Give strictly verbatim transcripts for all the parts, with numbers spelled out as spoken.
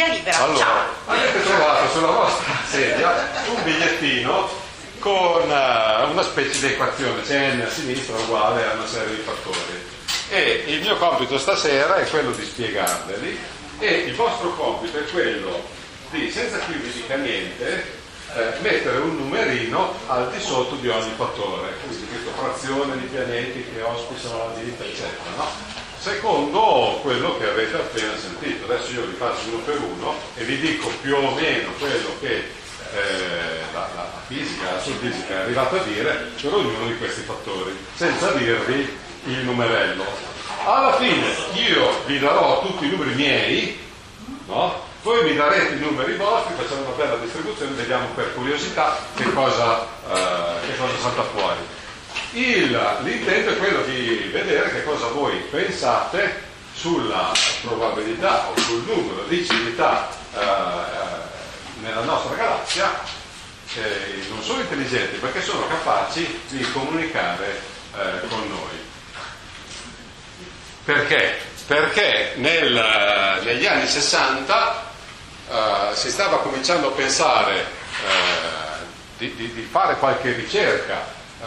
libera. Allora, Ciao. avete trovato sulla vostra sedia un bigliettino con uh, una specie di equazione, c'è n a sinistra uguale a una serie di fattori. E il mio compito stasera è quello di spiegarveli, e il vostro compito è quello di, senza che vi dica niente, eh, mettere un numerino al di sotto di ogni fattore, quindi questa frazione di pianeti che ospitano la vita, eccetera, no? Secondo quello che avete appena sentito. Adesso io vi faccio uno per uno e vi dico più o meno quello che eh, la, la fisica, la fisica è arrivata a dire per ognuno di questi fattori, senza dirvi il numerello. Alla fine io vi darò tutti i numeri miei, no? Voi mi darete i numeri vostri, facciamo una bella distribuzione, vediamo per curiosità che cosa, eh, che cosa salta fuori. Il, l'intento è quello di vedere che cosa voi pensate sulla probabilità o sul numero di civiltà eh, nella nostra galassia, eh, non solo intelligenti, perché sono capaci di comunicare eh, con noi. Perché? Perché nel, negli anni sessanta uh, si stava cominciando a pensare uh, di, di, di fare qualche ricerca uh,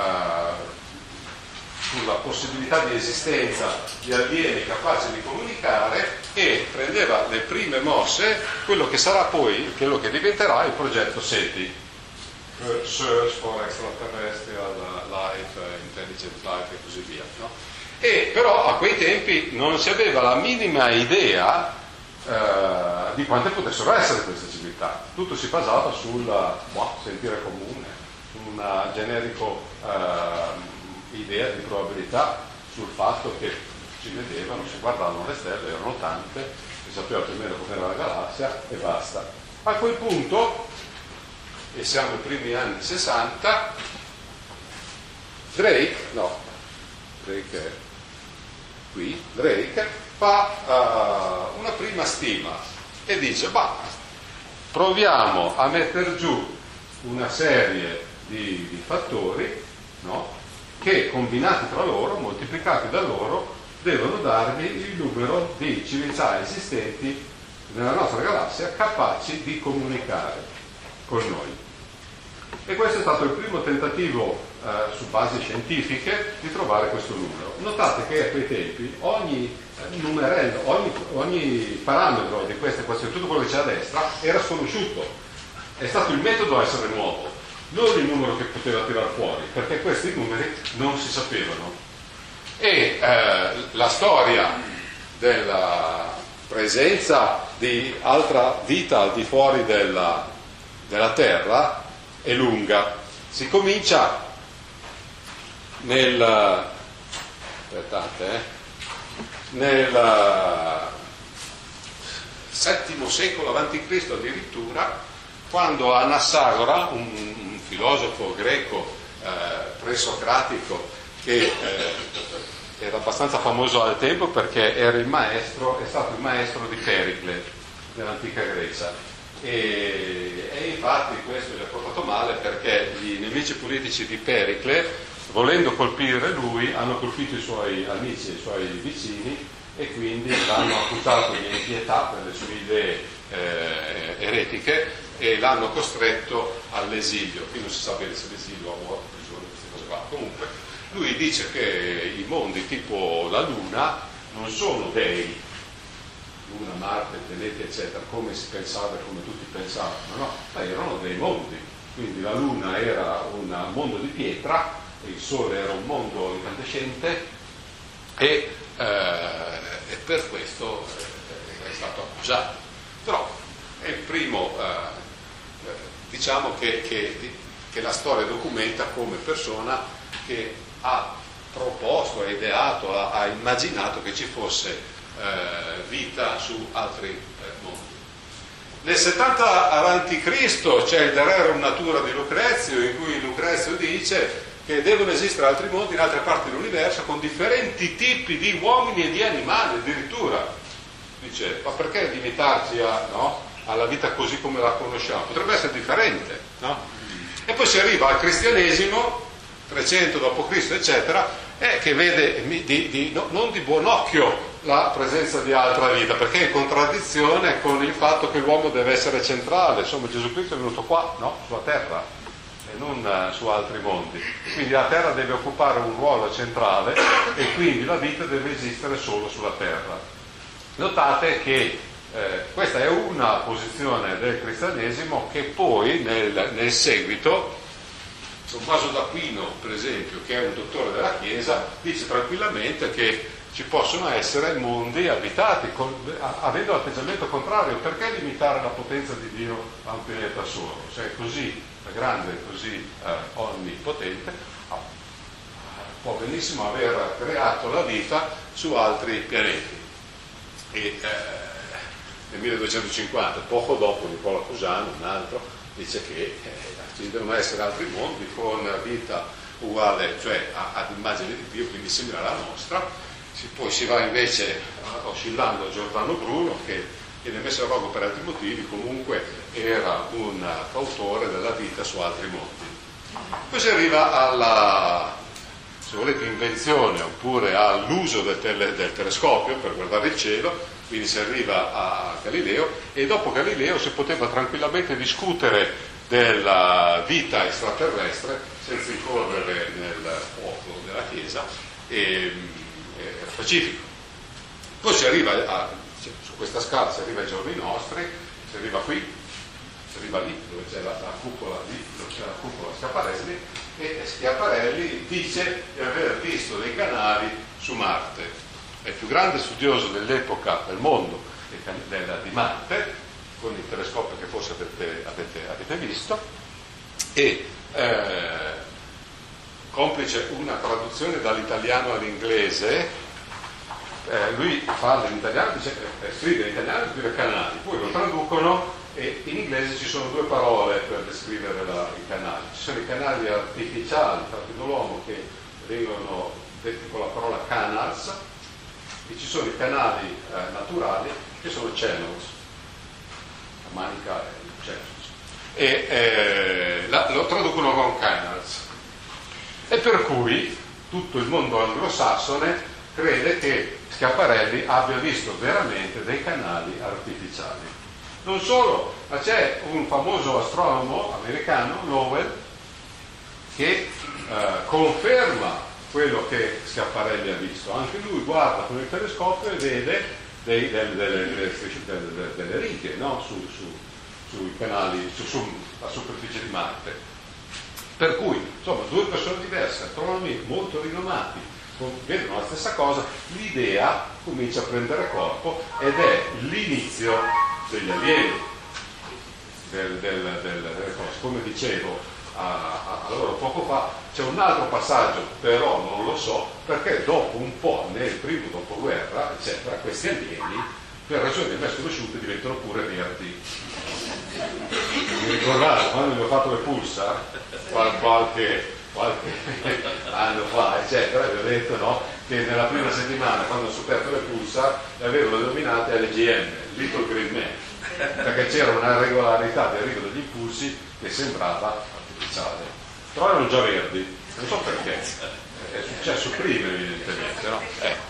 sulla possibilità di esistenza di alieni capaci di comunicare, e prendeva le prime mosse quello che sarà poi, quello che diventerà il progetto SETI, Search for Extraterrestrial Life, Intelligent Life e così via, no? E però a quei tempi non si aveva la minima idea eh, di quante potessero essere queste civiltà. Tutto si basava sul boh, sentire comune, su una generica eh, idea di probabilità, sul fatto che si vedevano, si guardavano le stelle, erano tante, si sapeva più o meno com'era la galassia e basta. A quel punto, e siamo ai primi anni sessanta, Drake, no, Drake è qui, Drake fa uh, una prima stima e dice, bah, proviamo a mettere giù una serie di, di fattori, no, che combinati tra loro, moltiplicati da loro, devono darvi il numero di civiltà esistenti nella nostra galassia capaci di comunicare con noi. E questo è stato il primo tentativo eh, su basi scientifiche di trovare questo numero. Notate che a quei tempi ogni eh, numerello, ogni, ogni parametro di questa equazione, tutto quello che c'è a destra, era sconosciuto. È stato il metodo a essere nuovo, non il numero che poteva tirare fuori, perché questi numeri non si sapevano. E eh, la storia della presenza di altra vita al di fuori della, della Terra è lunga. Si comincia nel aspettate eh, nel settimo secolo avanti Cristo addirittura, quando Anassagora, un, un filosofo greco eh, presocratico che eh, era abbastanza famoso al tempo perché era il maestro, è stato il maestro di Pericle dell'antica Grecia. E, e infatti questo gli ha portato male, perché i nemici politici di Pericle, volendo colpire lui, hanno colpito i suoi amici e i suoi vicini, e quindi l'hanno accusato di impietà per le sue idee eh, eretiche, e l'hanno costretto all'esilio. Qui non si sa bene se l'esilio o la prigione, queste cose qua. Comunque lui dice che i mondi tipo la Luna non sono dei, Luna, Marte, pianeti eccetera, come si pensava e come tutti pensavano, no? Ma erano dei mondi. Quindi la Luna era un mondo di pietra, il Sole era un mondo incandescente, e, eh, e per questo è stato accusato. Però è il primo, eh, diciamo che, che, che la storia documenta come persona che ha proposto, ha ideato, ha, ha immaginato che ci fosse Eh, vita su altri eh, mondi. Nel settanta avanti Cristo c'è il De Rerum Natura di Lucrezio, in cui Lucrezio dice che devono esistere altri mondi in altre parti dell'universo con differenti tipi di uomini e di animali. Addirittura dice, ma perché limitarci a, no, alla vita così come la conosciamo? Potrebbe essere differente, no? E poi si arriva al cristianesimo, trecento dopo Cristo eccetera, eh, che vede di, di, no, non di buon occhio la presenza di altra vita, perché è in contraddizione con il fatto che l'uomo deve essere centrale. Insomma, Gesù Cristo è venuto qua, no? Sulla terra e non uh, su altri mondi, quindi la terra deve occupare un ruolo centrale e quindi la vita deve esistere solo sulla terra. Notate che eh, questa è una posizione del cristianesimo che poi nel, nel seguito Tommaso d'Aquino, per esempio, che è un dottore della Chiesa, dice tranquillamente che ci possono essere mondi abitati con, avendo atteggiamento contrario. Perché limitare la potenza di Dio a un pianeta solo? Se è così grande, così eh, onnipotente, può benissimo aver creato la vita su altri pianeti. E eh, nel milleduecentocinquanta, poco dopo, Nicola Cusano, un altro, dice che eh, ci devono essere altri mondi con vita uguale, cioè ad immagine di Dio, quindi simile alla nostra. Si, poi si va invece uh, oscillando a Giordano Bruno, che viene messo a rogo per altri motivi, comunque era un uh, fautore della vita su altri mondi. Poi si arriva alla, se volete, invenzione oppure all'uso del, tele, del telescopio per guardare il cielo, quindi si arriva a Galileo, e dopo Galileo si poteva tranquillamente discutere della vita extraterrestre senza incorrere nel fuoco della Chiesa, e era pacifico. Poi si arriva a, su questa scala si arriva ai giorni nostri, si arriva qui, si arriva lì dove c'è la, la cupola lì, dove c'è la cupola Schiaparelli, e Schiaparelli dice di aver visto dei canali su Marte. È il più grande studioso dell'epoca del mondo di Marte, con il telescopio che forse avete, avete, avete visto, e eh, complice una traduzione dall'italiano all'inglese, eh, lui parla in italiano, dice, eh, scrive in italiano e scrive canali, poi lo traducono e in inglese ci sono due parole per descrivere la, i canali. Ci sono i canali artificiali fatti dall'uomo che vengono detti con la parola canals, e ci sono i canali eh, naturali che sono channels, la manica è il channels, e eh, la, lo traducono con canals, e per cui tutto il mondo anglosassone crede che Schiaparelli abbia visto veramente dei canali artificiali. Non solo, ma c'è un famoso astronomo americano, Lowell, che eh, conferma quello che Schiaparelli ha visto. Anche lui guarda con il telescopio e vede dei, delle, delle, delle, delle, delle righe, no? su, su, sui canali, su, sulla superficie di Marte. Per cui, insomma, due persone diverse, astronomi molto rinomati, vedono la stessa cosa, l'idea comincia a prendere corpo ed è l'inizio degli alieni, del, del, del, delle cose. Come dicevo a, a, a loro poco fa, c'è un altro passaggio, però non lo so, perché dopo un po', nel primo dopoguerra, eccetera, questi alieni, per ragioni ben sconosciute, diventano pure verdi. Mi ricordate, quando vi ho fatto le Pulsar, qualche, qualche anno fa, eccetera, vi ho detto, no, che nella prima settimana, quando ho scoperto le Pulsar, le avevano denominate L G M, Little Green Man, perché c'era una regolarità di arrivo degli impulsi che sembrava artificiale, però erano già verdi, non so perché, è successo prima evidentemente, no? Eh.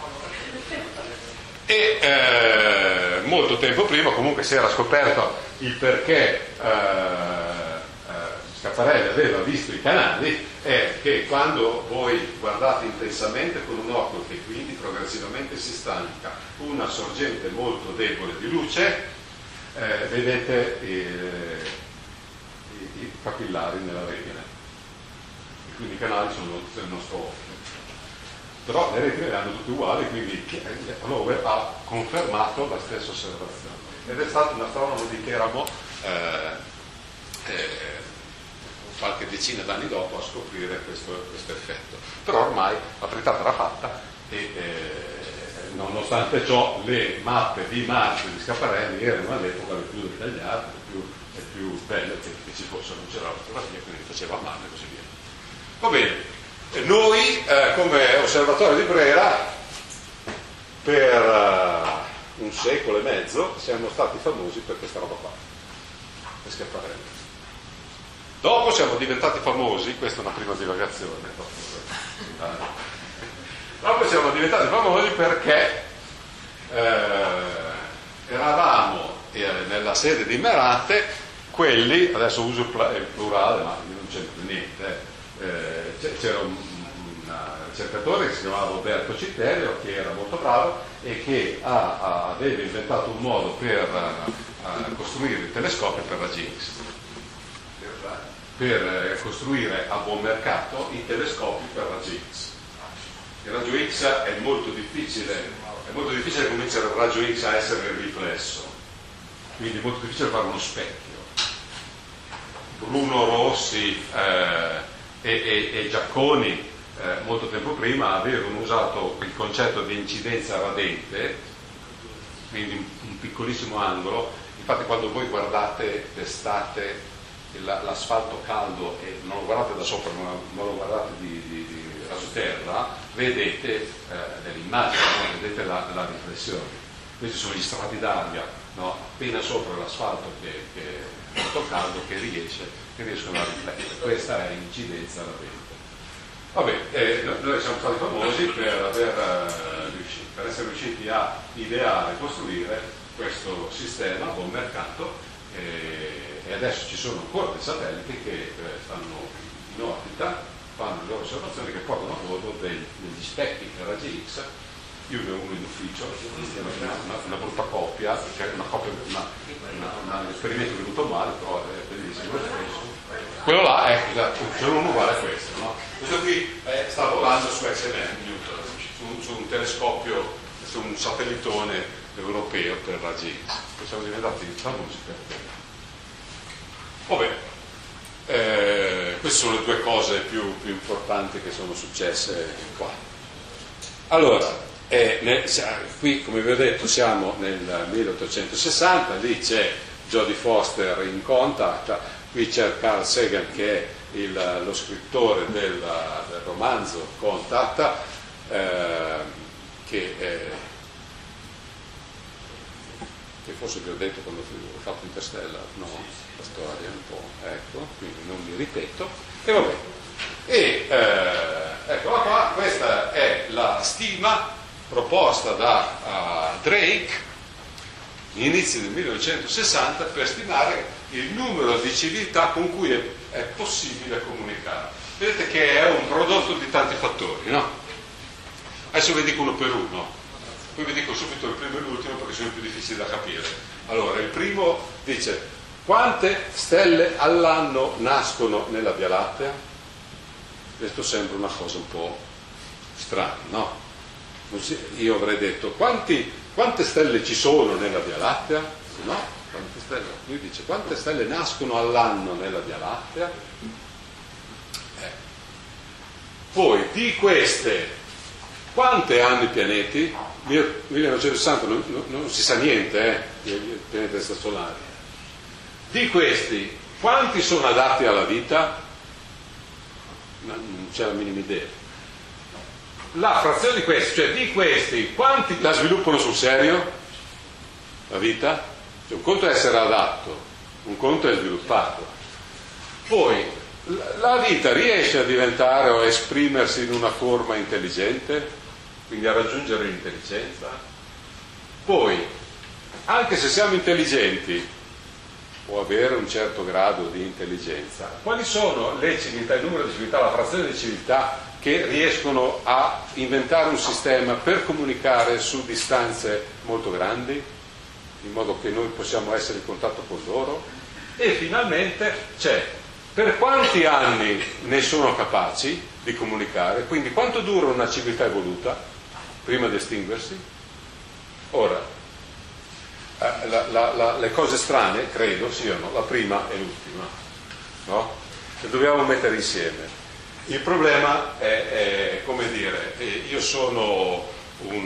E eh, molto tempo prima comunque si era scoperto il perché eh, eh, Schiaparelli aveva visto i canali, è che quando voi guardate intensamente con un occhio che quindi progressivamente si stanca una sorgente molto debole di luce, eh, vedete eh, i, i capillari nella retina, e quindi i canali sono il nostro occhio. Però le retine erano tutte uguali, quindi Lowell ha confermato la stessa osservazione. Ed è stato un astronomo di Teramo eh, eh, qualche decina d'anni dopo a scoprire questo, questo effetto. Però ormai la frittata era fatta e eh, nonostante ciò le mappe di Marte di Schiaparelli erano all'epoca le più dettagliate, le più, le più belle che, che ci fossero, non c'era la fotografia, quindi faceva a mano e così via. Va bene. Noi, eh, come osservatorio di Brera, per uh, un secolo e mezzo siamo stati famosi per questa roba qua, per Schiaparelli. Dopo siamo diventati famosi, questa è una prima divagazione, dopo, dopo siamo diventati famosi perché eh, eravamo eh, nella sede di Merate quelli, adesso uso il plurale ma non c'entra niente, eh, c'era un, un ricercatore che si chiamava Roberto Citerio, che era molto bravo e che ha, ha, aveva inventato un modo per uh, costruire i telescopi per raggi X, per uh, costruire a buon mercato i telescopi per raggi X. Il raggio X è molto difficile, è molto difficile convincere il raggio X a essere riflesso, quindi è molto difficile fare uno specchio. Bruno Rossi eh, e, e, e Giacconi eh, molto tempo prima avevano usato il concetto di incidenza radente, quindi un, un piccolissimo angolo. Infatti quando voi guardate d'estate l'asfalto caldo e non lo guardate da sopra ma lo guardate di, di, di rasoterra, vedete eh, delle immagini, no? Vedete la, la riflessione. Questi sono gli strati d'aria, no? Appena sopra l'asfalto che, che è molto caldo, che riesce, che riescono a riflettere. Questa è l'incidenza radente. Vabbè, eh, noi siamo stati famosi per, aver, eh, riusciti, per essere riusciti a ideare e costruire questo sistema a buon mercato, eh, e adesso ci sono ancora dei satelliti che eh, stanno in orbita, fanno le loro osservazioni, che portano a bordo degli, degli specchi per raggi X. Io ne ho uno in ufficio, una, una, una brutta copia, cioè una copia, una, una, una, un esperimento venuto male, però è bellissimo. Quello là è, c'è uno uguale a questo, no? Questo qui eh, sta volando su S M Newton, su, su un telescopio, su un satellitone europeo per raggi X. Poi siamo diventati famosi per quello. Vabbè, eh, queste sono le due cose più, più importanti che sono successe qua. Allora, eh, nel, qui come vi ho detto siamo nel milleottocentosessanta, lì c'è Jodie Foster in Contact, qui c'è Carl Sagan che è il, lo scrittore del, del romanzo Contact, eh, che, eh, che forse vi ho detto quando ho fatto Interstellar, no, la storia un po', ecco, quindi non mi ripeto, e vabbè. E eh, eccola qua, questa è la stima proposta da uh, Drake all'inizio del millenovecentosessanta per stimare il numero di civiltà con cui è, è possibile comunicare. Vedete che è un prodotto di tanti fattori, no? Adesso vi dico uno per uno, poi vi dico subito il primo e l'ultimo perché sono più difficili da capire. Allora, il primo dice: quante stelle all'anno nascono nella Via Lattea? Questo sembra una cosa un po' strana, no? Io avrei detto quanti, quante stelle ci sono nella Via Lattea? No? Quante stelle? Lui dice quante stelle nascono all'anno nella Via Lattea? Eh. Poi di queste quante hanno i pianeti? millenovecentosessanta non, non, non si sa niente eh, dei pianeti extrasolari. Di questi quanti sono adatti alla vita? Non c'è la minima idea. La frazione di questi, cioè di questi, quanti la sviluppano sul serio? La vita? Cioè, un conto è essere adatto, un conto è sviluppato. Poi, la vita riesce a diventare o a esprimersi in una forma intelligente, quindi a raggiungere l'intelligenza. Poi, anche se siamo intelligenti, o avere un certo grado di intelligenza, quali sono le civiltà, il numero di civiltà, la frazione di civiltà che riescono a inventare un sistema per comunicare su distanze molto grandi, in modo che noi possiamo essere in contatto con loro? E finalmente c'è per quanti anni ne sono capaci di comunicare, quindi quanto dura una civiltà evoluta prima di estinguersi? Ora, la, la, la, le cose strane credo siano la prima e l'ultima, no? Le dobbiamo mettere insieme. Il problema è, è come dire, io sono un,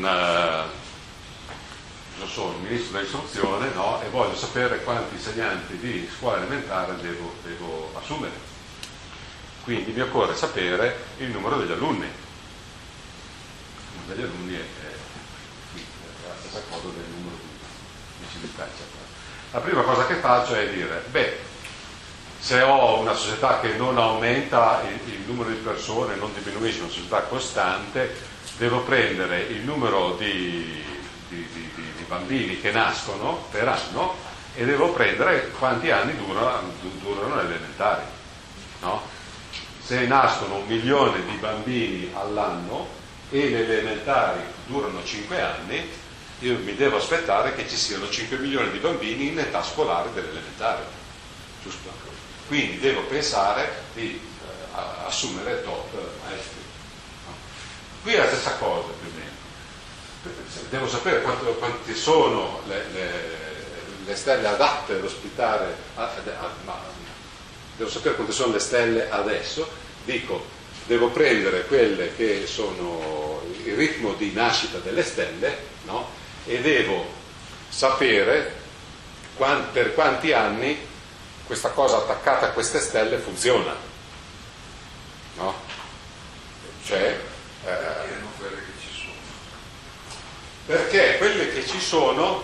non so, un ministro dell'istruzione, no? E voglio sapere quanti insegnanti di scuola elementare devo, devo assumere. Quindi mi occorre sapere il numero degli alunni. Il numero degli alunni è, è, è la stessa cosa del numero di civiltà, eccetera. La prima cosa che faccio è dire, beh, se ho una società che non aumenta il, il numero di persone, non diminuisce, una società costante, devo prendere il numero di, di, di, di, di bambini che nascono per anno e devo prendere quanti anni durano, durano le elementari, no? Se nascono un milione di bambini all'anno e le elementari durano cinque anni, io mi devo aspettare che ci siano cinque milioni di bambini in età scolare delle elementari, giusto? Quindi devo pensare di eh, assumere top maestri, no? Qui è la stessa cosa più o meno, devo sapere quanto, quanti sono le, le, le stelle adatte ad ospitare, a, a, a, devo sapere quante sono le stelle adesso, dico, devo prendere quelle che sono il ritmo di nascita delle stelle, no? E devo sapere quant, per quanti anni questa cosa attaccata a queste stelle funziona, no? Cioè, eh, quelle che ci sono. perché quelle che ci sono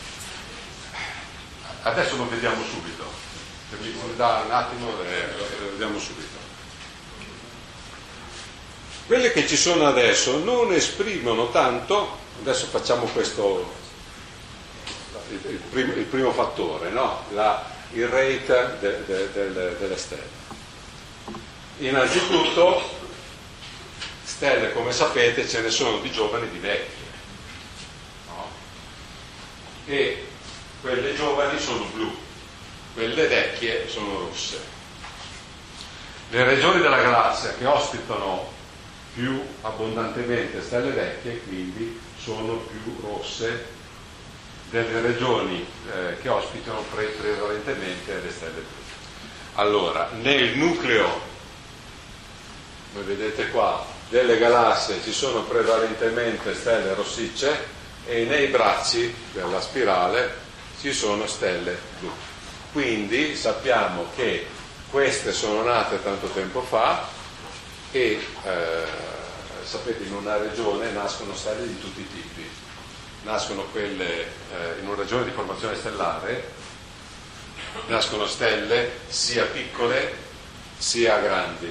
adesso lo vediamo subito, se mi dà un attimo lo vediamo subito. Quelle che ci sono adesso non esprimono tanto, adesso facciamo questo, il, il, primo, il primo fattore, no? La, il rate de, de, de, de, delle stelle. Innanzitutto, stelle, come sapete, ce ne sono di giovani e di vecchie, no? E quelle giovani sono blu, quelle vecchie sono rosse. Le regioni della galassia che ospitano più abbondantemente stelle vecchie, quindi sono più rosse delle regioni eh, che ospitano pre- prevalentemente le stelle blu. Allora, nel nucleo, come vedete qua, delle galassie ci sono prevalentemente stelle rossicce e nei bracci della spirale ci sono stelle blu. Quindi sappiamo che queste sono nate tanto tempo fa e eh, sapete, in una regione nascono stelle di tutti i tipi, nascono quelle eh, in una regione di formazione stellare nascono stelle sia piccole sia grandi,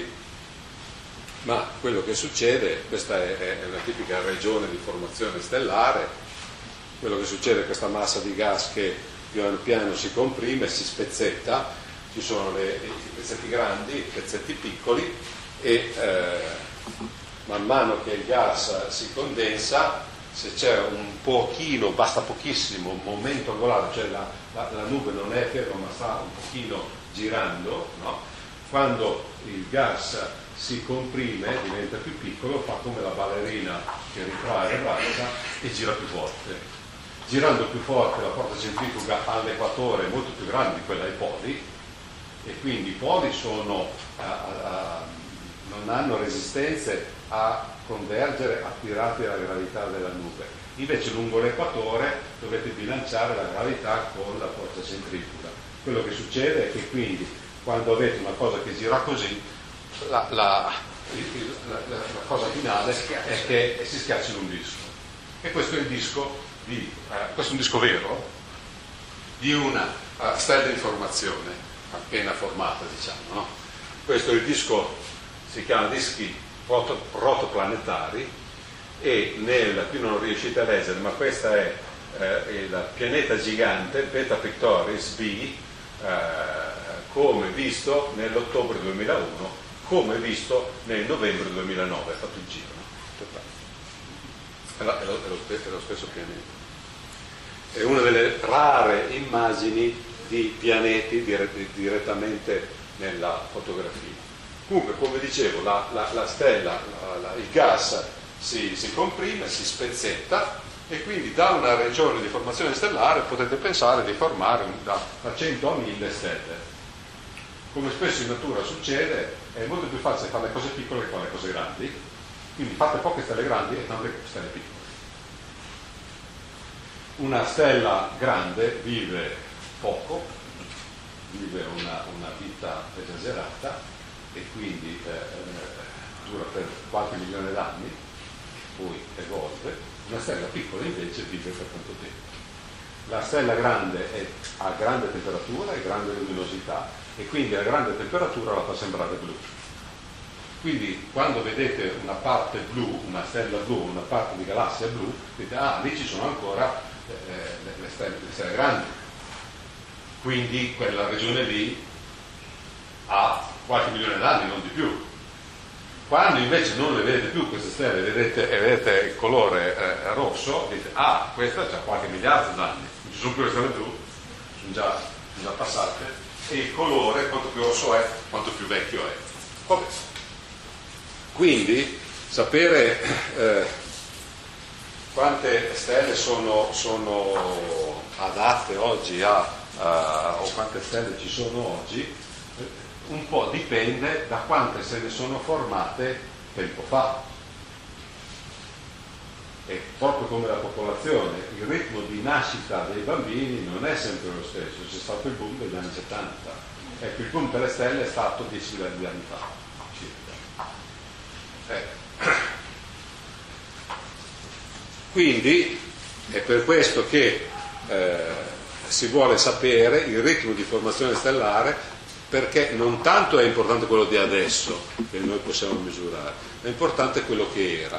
ma quello che succede, questa è, è una tipica regione di formazione stellare, quello che succede è questa massa di gas che piano piano si comprime, si spezzetta, ci sono le, i pezzetti grandi, i pezzetti piccoli e eh, man mano che il gas si condensa, se c'è un pochino, basta pochissimo, un momento angolare, cioè la, la, la nube non è ferma ma sta un pochino girando, no? Quando il gas si comprime, diventa più piccolo, fa come la ballerina che ritrae le braccia e gira più forte. Girando più forte la forza centrifuga all'equatore è molto più grande di quella ai poli e quindi i poli sono, a, a, a, non hanno resistenze a convergere attirati dalla gravità della nube. Invece lungo l'equatore dovete bilanciare la gravità con la forza centrifuga. Quello che succede è che quindi quando avete una cosa che gira così, la, la, la, la, la cosa finale è che si schiaccia in un disco. E questo è il disco di, eh, questo è un disco vero di una uh, stella di formazione appena formata, diciamo, no? Questo è il disco, si chiama dischi proto, protoplanetari e nel, qui non lo riuscite a leggere, ma questo è eh, il pianeta gigante Beta Pictoris B, eh, come visto nell'ottobre duemilauno, come visto nel novembre duemilanove, ha fatto il giro, no? È, lo, è, lo, è, lo, è lo stesso pianeta. È una delle rare immagini di pianeti dire, direttamente nella fotografia. Comunque, come dicevo, la, la, la stella, la, la, il gas si, si comprime, si spezzetta e quindi da una regione di formazione stellare potete pensare di formare un, da, da cento a mille stelle. Come spesso in natura succede, è molto più facile fare le cose piccole che fare le cose grandi, quindi fate poche stelle grandi e tante stelle piccole. Una stella grande vive poco, vive una, una vita esagerata e quindi eh, dura per qualche milione d'anni, poi evolve. Una stella piccola invece vive per tanto tempo. La stella grande è, ha grande temperatura e grande luminosità e quindi a grande temperatura la fa sembrare blu. Quindi quando vedete una parte blu, una stella blu, una parte di galassia blu, dite, ah, lì ci sono ancora eh, le, le, stelle, le stelle grandi. Quindi quella regione lì ha qualche milione d'anni, non di più. Quando invece non le vedete più queste stelle, vedete, e vedete il colore eh, rosso, dite, ah, questa ha qualche miliardo d'anni, non ci sono più le stelle blu, sono già, sono già passate, e il colore, quanto più rosso è, quanto più vecchio è. Vabbè. Quindi sapere eh, quante stelle sono, sono adatte oggi a, a, o quante stelle ci sono oggi, un po' dipende da quante se ne sono formate tempo fa. E proprio come la popolazione, il ritmo di nascita dei bambini non è sempre lo stesso, c'è stato il boom degli anni settanta. Ecco, il boom delle stelle è stato dieci miliardi di anni fa, circa. Eh. Quindi è per questo che eh, si vuole sapere il ritmo di formazione stellare, perché non tanto è importante quello di adesso che noi possiamo misurare, è importante quello che era.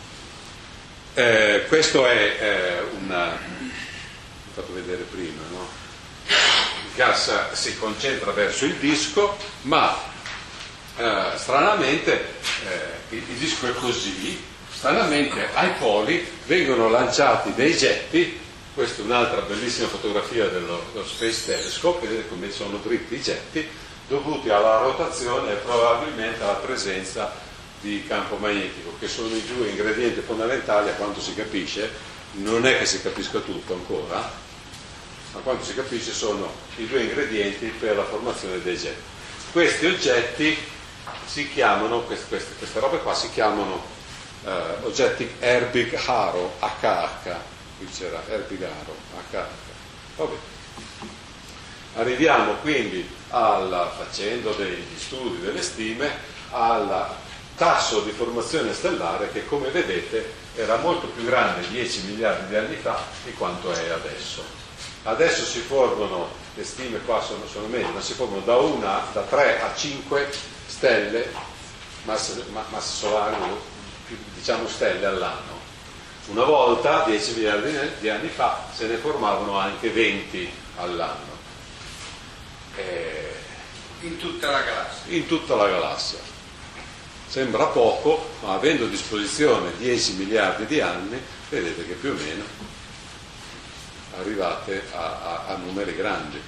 Eh, questo è eh, una, l'ho fatto vedere prima, no? Il gas si concentra verso il disco, ma eh, stranamente eh, il, il disco è così, stranamente ai poli vengono lanciati dei getti. Questa è un'altra bellissima fotografia dello, dello Space Telescope, vedete come sono dritti i getti, dovuti alla rotazione e probabilmente alla presenza di campo magnetico, che sono i due ingredienti fondamentali, a quanto si capisce. Non è che si capisca tutto ancora, ma quanto si capisce sono i due ingredienti per la formazione dei getti. Questi oggetti si chiamano, queste, queste, queste robe qua si chiamano eh, oggetti Herbig-Haro, H H. Qui c'era Herbig-Haro, H H. Vabbè. Arriviamo quindi, alla, facendo degli studi, delle stime, al tasso di formazione stellare che, come vedete, era molto più grande dieci miliardi di anni fa di quanto è adesso. Adesso si formano, le stime qua sono, sono meglio, ma si formano da una, da tre a cinque stelle, masse, masse solari, diciamo stelle all'anno. Una volta, dieci miliardi di anni fa, se ne formavano anche venti all'anno. Eh, in tutta la galassia. In tutta la galassia. Sembra poco, ma avendo a disposizione dieci miliardi di anni, vedete che più o meno arrivate a, a, a numeri grandi.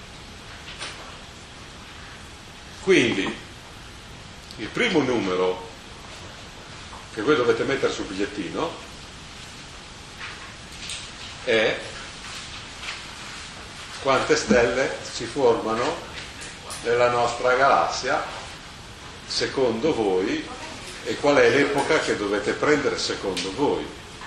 Quindi, il primo numero che voi dovete mettere sul bigliettino è quante stelle si formano nella nostra galassia secondo voi e qual è l'epoca che dovete prendere secondo voi.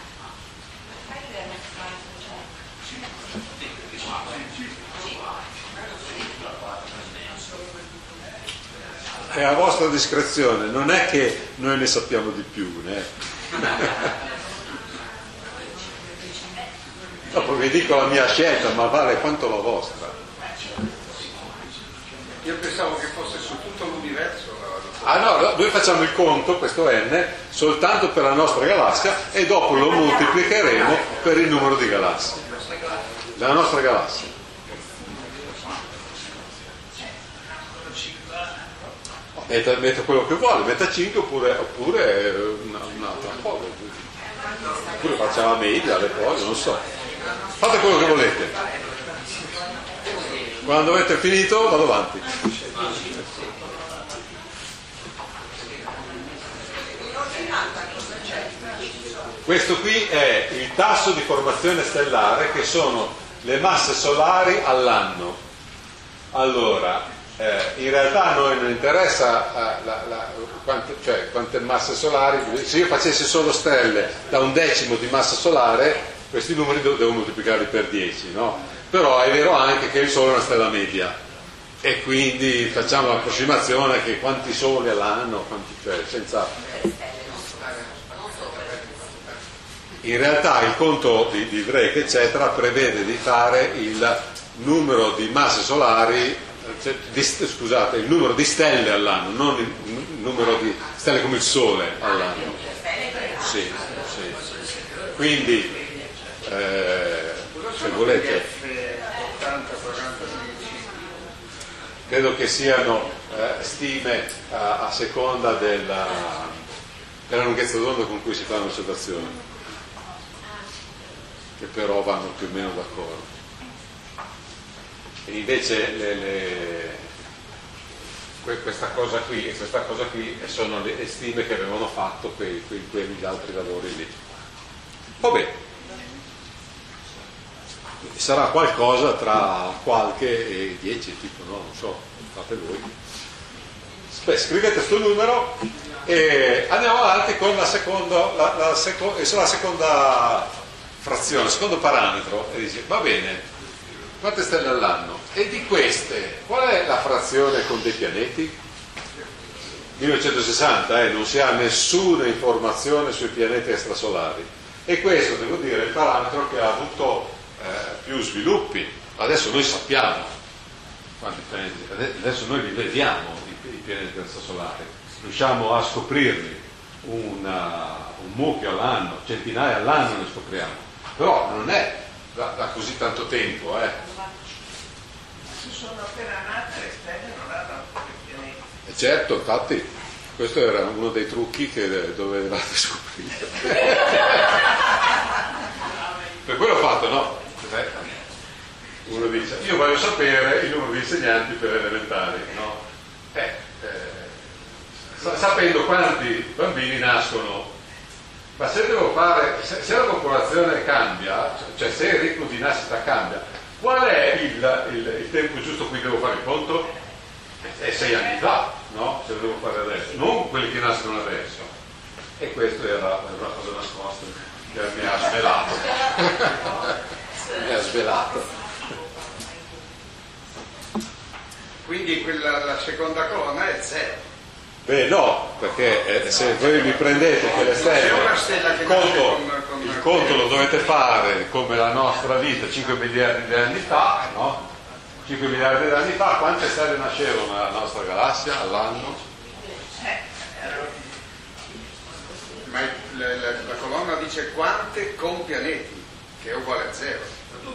È a vostra discrezione, non è che noi ne sappiamo di più, né? Dopo vi dico la mia scelta, ma vale quanto la vostra. Io pensavo che fosse su tutto l'universo. Ah no, noi facciamo il conto, questo n, soltanto per la nostra galassia e dopo lo moltiplicheremo per il numero di galassie. La nostra galassia. Metta, metta quello che vuole, metta cinque oppure, oppure una, un'altra cosa. Oppure facciamo la media, le cose, non so. Fate quello che volete. Quando avete finito vado avanti. Questo qui è il tasso di formazione stellare, che sono le masse solari all'anno. Allora, eh, in realtà a noi non interessa eh, la, la, quante, cioè, quante masse solari. Se io facessi solo stelle da un decimo di massa solare, questi numeri devo moltiplicarli per dieci, no? Però è vero anche che il Sole è una stella media e quindi facciamo l'approssimazione che quanti soli all'anno, quanti, cioè, senza... In realtà il conto di, di Drake eccetera prevede di fare il numero di masse solari cioè, di, scusate, il numero di stelle all'anno, non il, il numero di stelle come il Sole all'anno. Sì, sì. Quindi, eh, se volete, credo che siano eh, stime a, a seconda della, della lunghezza d'onda con cui si fanno osservazioni, che però vanno più o meno d'accordo. E invece le, le, questa cosa qui e questa cosa qui sono le stime che avevano fatto quei, quei, quegli altri lavori lì. Va bene, sarà qualcosa tra qualche e dieci, tipo, no? Non so, fate voi. Beh, scrivete questo numero e andiamo avanti con la seconda, la, la, seco, la seconda frazione, il secondo parametro, e dice, va bene, quante stelle all'anno? E di queste, qual è la frazione con dei pianeti? millenovecentosessanta, eh, non si ha nessuna informazione sui pianeti extrasolari. E questo, devo dire, è il parametro che ha avuto eh, più sviluppi. Adesso noi sappiamo quanti pianeti, adesso noi li vediamo, i, i pianeti extrasolari, riusciamo a scoprirli una, un mucchio all'anno, centinaia all'anno ne scopriamo, però non è da, da così tanto tempo, eh. Si sono appena nate le stelle, non hanno pianeti. E certo, infatti, questo era uno dei trucchi che dovevate scoprire. Per quello ho fatto, no? Uno dice, io voglio sapere il numero di insegnanti per elementari, no? Eh, eh, sapendo quanti bambini nascono, ma se devo fare, se, se la popolazione cambia, cioè se il ritmo di nascita cambia, qual è il, il, il tempo giusto cui devo fare il conto? È sei anni fa, no? Se lo devo fare adesso, non quelli che nascono adesso. E questo era una cosa nascosta che mi ha svelato. mi ha svelato. Quindi quella, la seconda colonna è zero. Beh no, perché eh, se voi mi prendete che le stelle, il conto, il conto lo dovete fare come la nostra vita, cinque miliardi di anni fa, no? cinque miliardi di anni fa, quante stelle nascevano nella nostra galassia all'anno? Ma la, la, la colonna dice quante con pianeti, che è uguale a zero.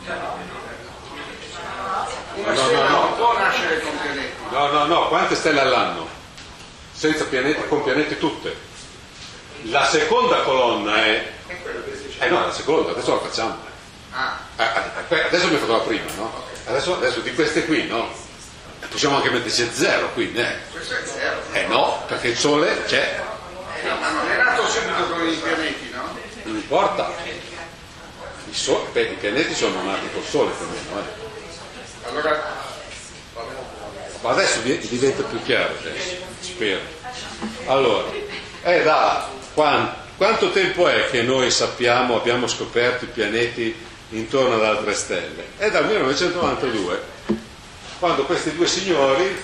Una no, stella no, no. non può nascere con pianeti. No, no, no, quante stelle all'anno? Senza pianeti, con pianeti tutte. La seconda colonna è... È quello che dice. Eh no, la seconda, adesso la facciamo. Ah. Eh, adesso abbiamo fatto la prima, no? Adesso, adesso di queste qui, no? Possiamo anche metterci zero, quindi, eh? Questo è zero. Eh no, perché il Sole c'è. No, ma non è nato subito con i pianeti, no? Non importa. I, so- beh, i pianeti sono nati col Sole più o meno, eh. Allora, Ma adesso diventa più chiaro, adesso, spero. Allora, è da quant- quanto tempo è che noi sappiamo, abbiamo scoperto i pianeti intorno ad altre stelle? È dal millenovecentonovantadue, quando questi due signori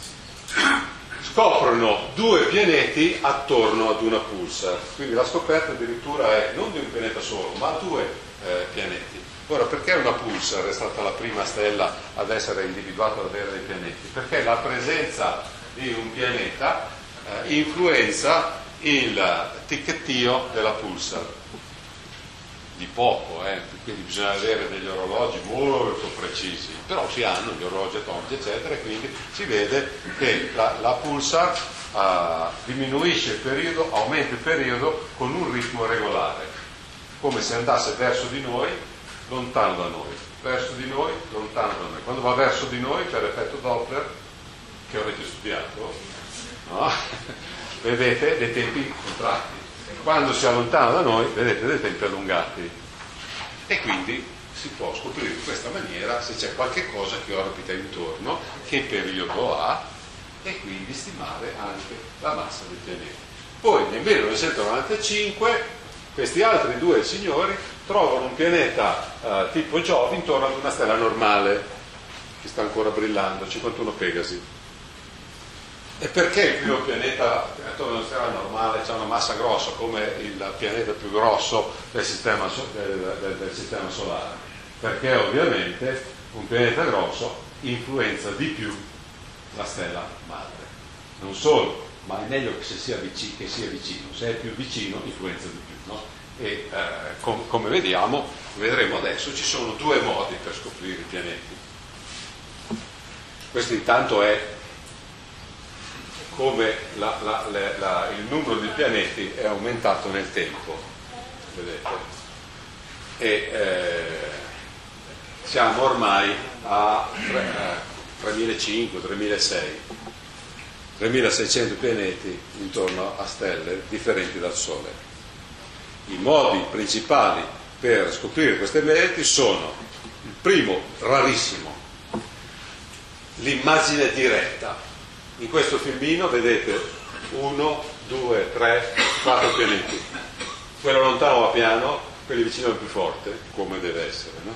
scoprono due pianeti attorno ad una pulsar. Quindi la scoperta addirittura è non di un pianeta solo, ma due eh, pianeti. Ora, perché una pulsar è stata la prima stella ad essere individuata ad avere dei pianeti? Perché la presenza di un pianeta eh, influenza il ticchettio della pulsar. Di poco, eh? Quindi bisogna avere degli orologi molto precisi, però si hanno gli orologi atomici, eccetera, e quindi si vede che la, la pulsar eh, diminuisce il periodo, aumenta il periodo con un ritmo regolare, come se andasse verso di noi, lontano da noi, verso di noi, lontano da noi. Quando va verso di noi, per effetto Doppler, che avete studiato, no? Vedete dei tempi contratti. Quando si allontana da noi, vedete dei tempi allungati. E quindi si può scoprire in questa maniera se c'è qualche cosa che orbita intorno, che periodo ha, e quindi stimare anche la massa del pianeta. Poi nel millenovecentonovantacinque questi altri due signori trovano un pianeta eh, tipo Giove intorno ad una stella normale che sta ancora brillando, cinquantuno Pegasi. E perché il primo pianeta attorno a una stella normale ha una massa grossa come il pianeta più grosso del sistema, del, del, del sistema solare? Perché ovviamente un pianeta grosso influenza di più la stella madre. Non solo, ma è meglio che sia vicino, che sia vicino. Se è più vicino influenza di più, no? E eh, com- come vediamo, vedremo adesso, ci sono due modi per scoprire i pianeti. Questo intanto è come la, la, la, la, il numero di pianeti è aumentato nel tempo, vedete? E eh, siamo ormai a tremilacinquecento tremilasei tremilaseicento pianeti intorno a stelle differenti dal Sole. I modi principali per scoprire questi pianeti sono: il primo, rarissimo, l'immagine diretta. In questo filmino vedete uno, due, tre, quattro pianeti. Quello lontano va piano, quelli vicino va più forte, come deve essere, no?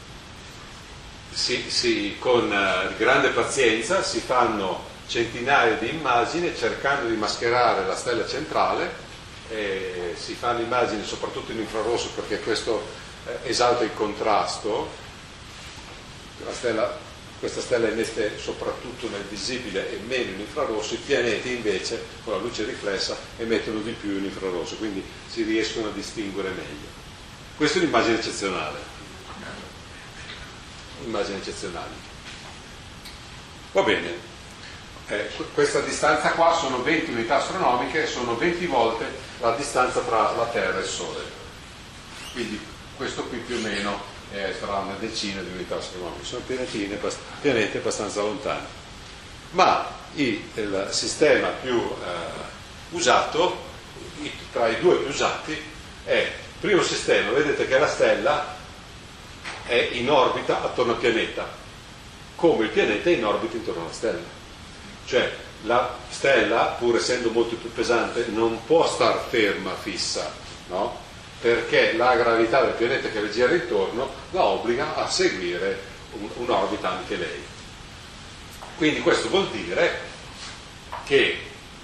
Si, si, con uh, grande pazienza si fanno centinaia di immagini cercando di mascherare la stella centrale, e si fanno immagini soprattutto in infrarosso perché questo eh, esalta il contrasto. La stella, questa stella emette soprattutto nel visibile e meno in infrarosso, i pianeti invece con la luce riflessa emettono di più in infrarosso, quindi si riescono a distinguere meglio. Questa è un'immagine eccezionale. Immagini eccezionali. Va bene. Eh, questa distanza qua sono venti unità astronomiche, sono venti volte la distanza tra la Terra e il Sole, quindi questo qui più o meno eh, sarà una decina di unità astronomiche, sono pianeti, pianeti abbastanza lontani, ma il, il sistema più eh, usato, tra i due più usati, è il primo sistema. Vedete che la stella è in orbita attorno al pianeta, come il pianeta è in orbita intorno alla stella. Cioè la stella, pur essendo molto più pesante, non può star ferma, fissa, no? Perché la gravità del pianeta che le gira intorno la obbliga a seguire un, un'orbita anche lei. Quindi questo vuol dire che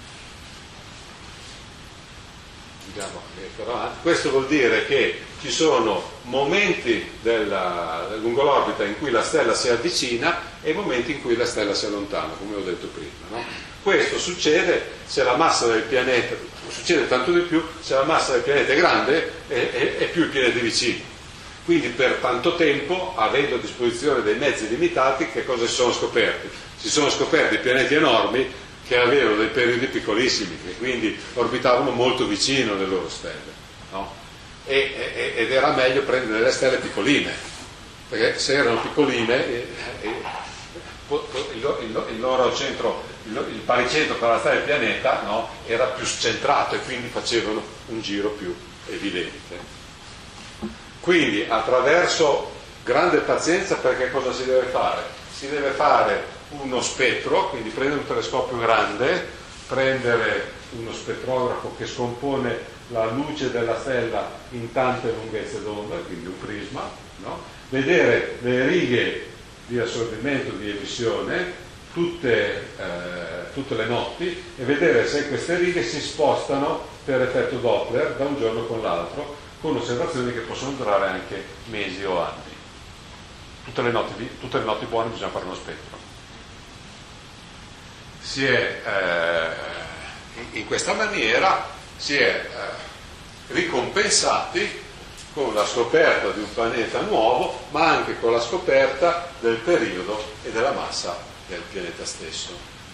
andiamo avanti, questo vuol dire che ci sono momenti della, del lungo l'orbita in cui la stella si avvicina e momenti in cui la stella si allontana, come ho detto prima, no? Questo succede se la massa del pianeta, succede tanto di più se la massa del pianeta è grande e, e, e più il pianeta è vicino. Quindi per tanto tempo, avendo a disposizione dei mezzi limitati, che cosa si sono scoperti? Si sono scoperti pianeti enormi che avevano dei periodi piccolissimi, che quindi orbitavano molto vicino alle loro stelle, no? E, e, ed era meglio prendere delle stelle piccoline, perché se erano piccoline eh, eh, il, il, il loro centro, il, il baricentro tra la stella e il pianeta, no, era più centrato e quindi facevano un giro più evidente. Quindi attraverso grande pazienza, perché cosa si deve fare? Si deve fare uno spettro, quindi prendere un telescopio grande, prendere uno spettrografo che scompone la luce della stella in tante lunghezze d'onda, quindi un prisma, no? Vedere le righe di assorbimento, di emissione, tutte, eh, tutte le notti, e vedere se queste righe si spostano per effetto Doppler da un giorno con l'altro, con osservazioni che possono durare anche mesi o anni. Tutte le notti, tutte le notti buone bisogna fare uno spettro. Si è, eh, in questa maniera si è eh, ricompensati con la scoperta di un pianeta nuovo, ma anche con la scoperta del periodo e della massa del pianeta stesso.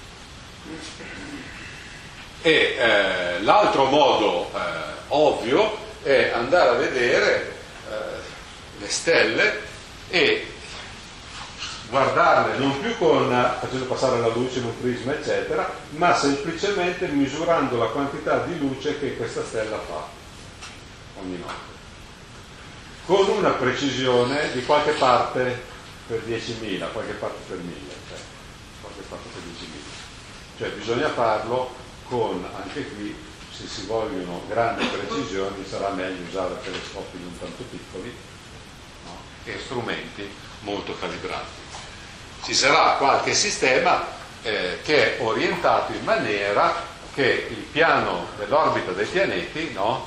E eh, l'altro modo eh, ovvio è andare a vedere eh, le stelle e guardarle non più con, facendo passare la luce in un prisma eccetera, ma semplicemente misurando la quantità di luce che questa stella fa ogni notte, con una precisione di qualche parte per diecimila, qualche parte per mille, cioè qualche parte per diecimila. Cioè bisogna farlo con, anche qui, se si vogliono grandi precisioni sarà meglio usare telescopi non tanto piccoli, no? E strumenti molto calibrati. Ci sarà qualche sistema eh, che è orientato in maniera che il piano dell'orbita dei pianeti, no,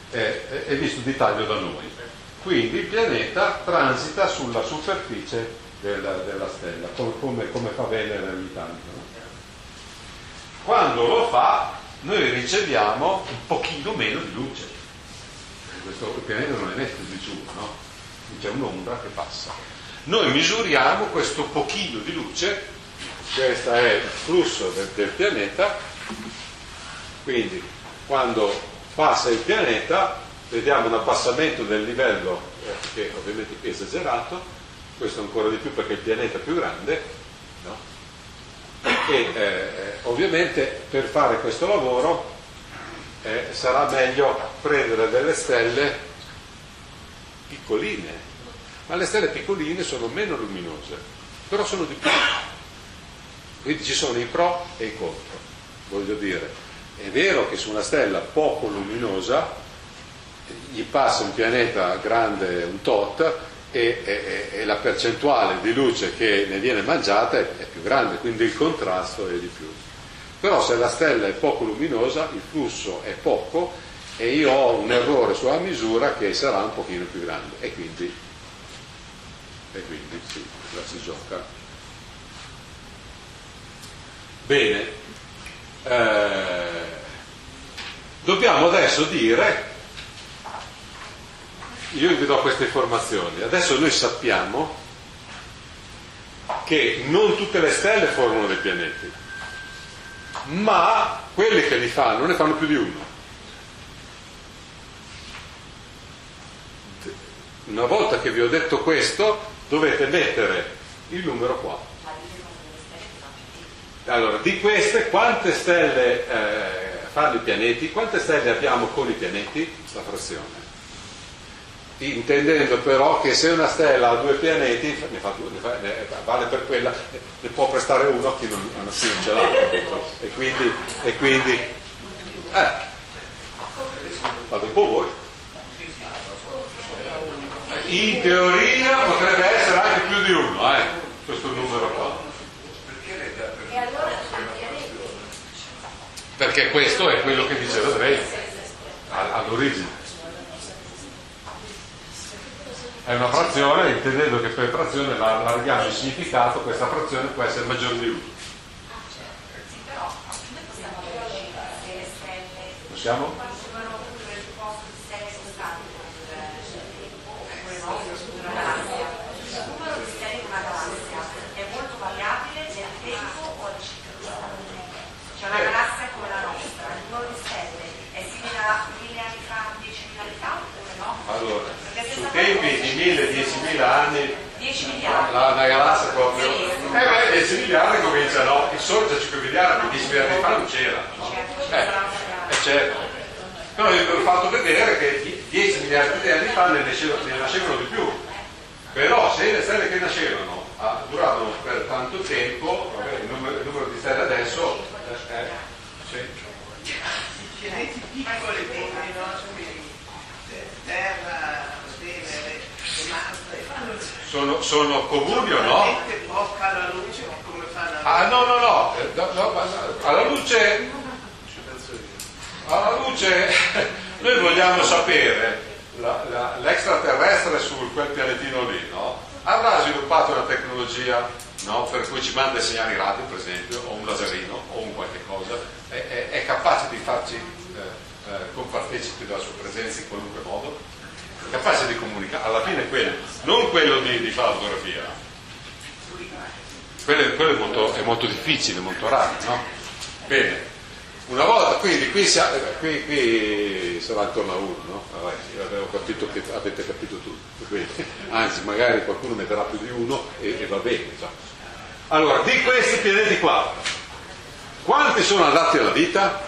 è, è visto di taglio da noi. Quindi il pianeta transita sulla superficie della, della stella, come, come, come fa Venere ogni tanto. No? Quando lo fa, noi riceviamo un pochino meno di luce. Questo pianeta non è netto di giù, no? C'è un'ombra che passa. Noi misuriamo questo pochino di luce, questo è il flusso del, del pianeta, quindi quando passa il pianeta vediamo un abbassamento del livello, eh, che ovviamente qui è esagerato, questo ancora di più perché il pianeta è più grande, no? E eh, ovviamente per fare questo lavoro eh, sarà meglio prendere delle stelle piccoline, ma le stelle piccoline sono meno luminose, però sono di più. Quindi ci sono i pro e i contro. Voglio dire, è vero che su una stella poco luminosa gli passa un pianeta grande un tot e, e, e la percentuale di luce che ne viene mangiata è, è più grande, quindi il contrasto è di più. Però se la stella è poco luminosa il flusso è poco e io ho un errore sulla misura che sarà un pochino più grande e quindi, e quindi sì, la si gioca. Bene, eh, dobbiamo adesso dire, io vi do queste informazioni, adesso noi sappiamo che non tutte le stelle formano dei pianeti, ma quelli che li fanno ne fanno più di uno. Una volta che vi ho detto questo dovete mettere il numero qua. Allora, di queste quante stelle eh, fanno i pianeti? Quante stelle abbiamo con i pianeti? La frazione. Intendendo però che se una stella ha due pianeti ne fa due, ne fa, ne, vale per quella, ne può prestare uno a chi non, a chi non ce l'ha, e quindi, e quindi eh, fate un po' voi. In teoria potrebbe essere anche più di uno, eh, questo numero qua. Perché questo è quello che diceva Drake all'origine. È una frazione, intendendo che per frazione la allarghiamo il significato, questa frazione può essere maggiore di uno. Possiamo? C'è una galassia come la nostra, il numero di stelle è simile a mille anni fa, diecimila anni fa oppure no? Allora, su tempi di mille, diecimila anni, dieci miliardi. La, la galassia proprio. Eh beh, dieci miliardi cominciano, il Sole c'è cinque miliardi, dieci miliardi fa non c'era. No? Eh, eh, certo. Però io vi ho fatto vedere che dieci miliardi di anni fa ne nascevano, ne nascevano di più. Però se le stelle che nascevano ah, duravano per tanto tempo, vabbè, il, numero, il numero di stelle adesso eh, sì. Pianeti piccoli come Terra, Venere, Marte, sono, sono comuni o no? poca la luce come fanno? Ah no no no, no, no alla luce alla luce noi vogliamo sapere la, la, l'extraterrestre su quel pianetino lì, no? Avrà sviluppato una tecnologia, no? Per cui ci manda segnali radio per esempio, o un laserino o un qualche cosa, è, è, è capace di farci eh, eh, compartecipi della sua presenza in qualunque modo, è capace di comunicare, alla fine è quello, non quello di, di fare fotografia, quello, quello è, molto, è molto difficile, molto raro, no? Bene, una volta, quindi qui, qui, qui sarà intorno a uno, no? Vabbè, io avevo capito che avete capito tutto, quindi, anzi magari qualcuno metterà più di uno e, e va bene, già. Allora, di questi pianeti qua, quanti sono adatti alla vita?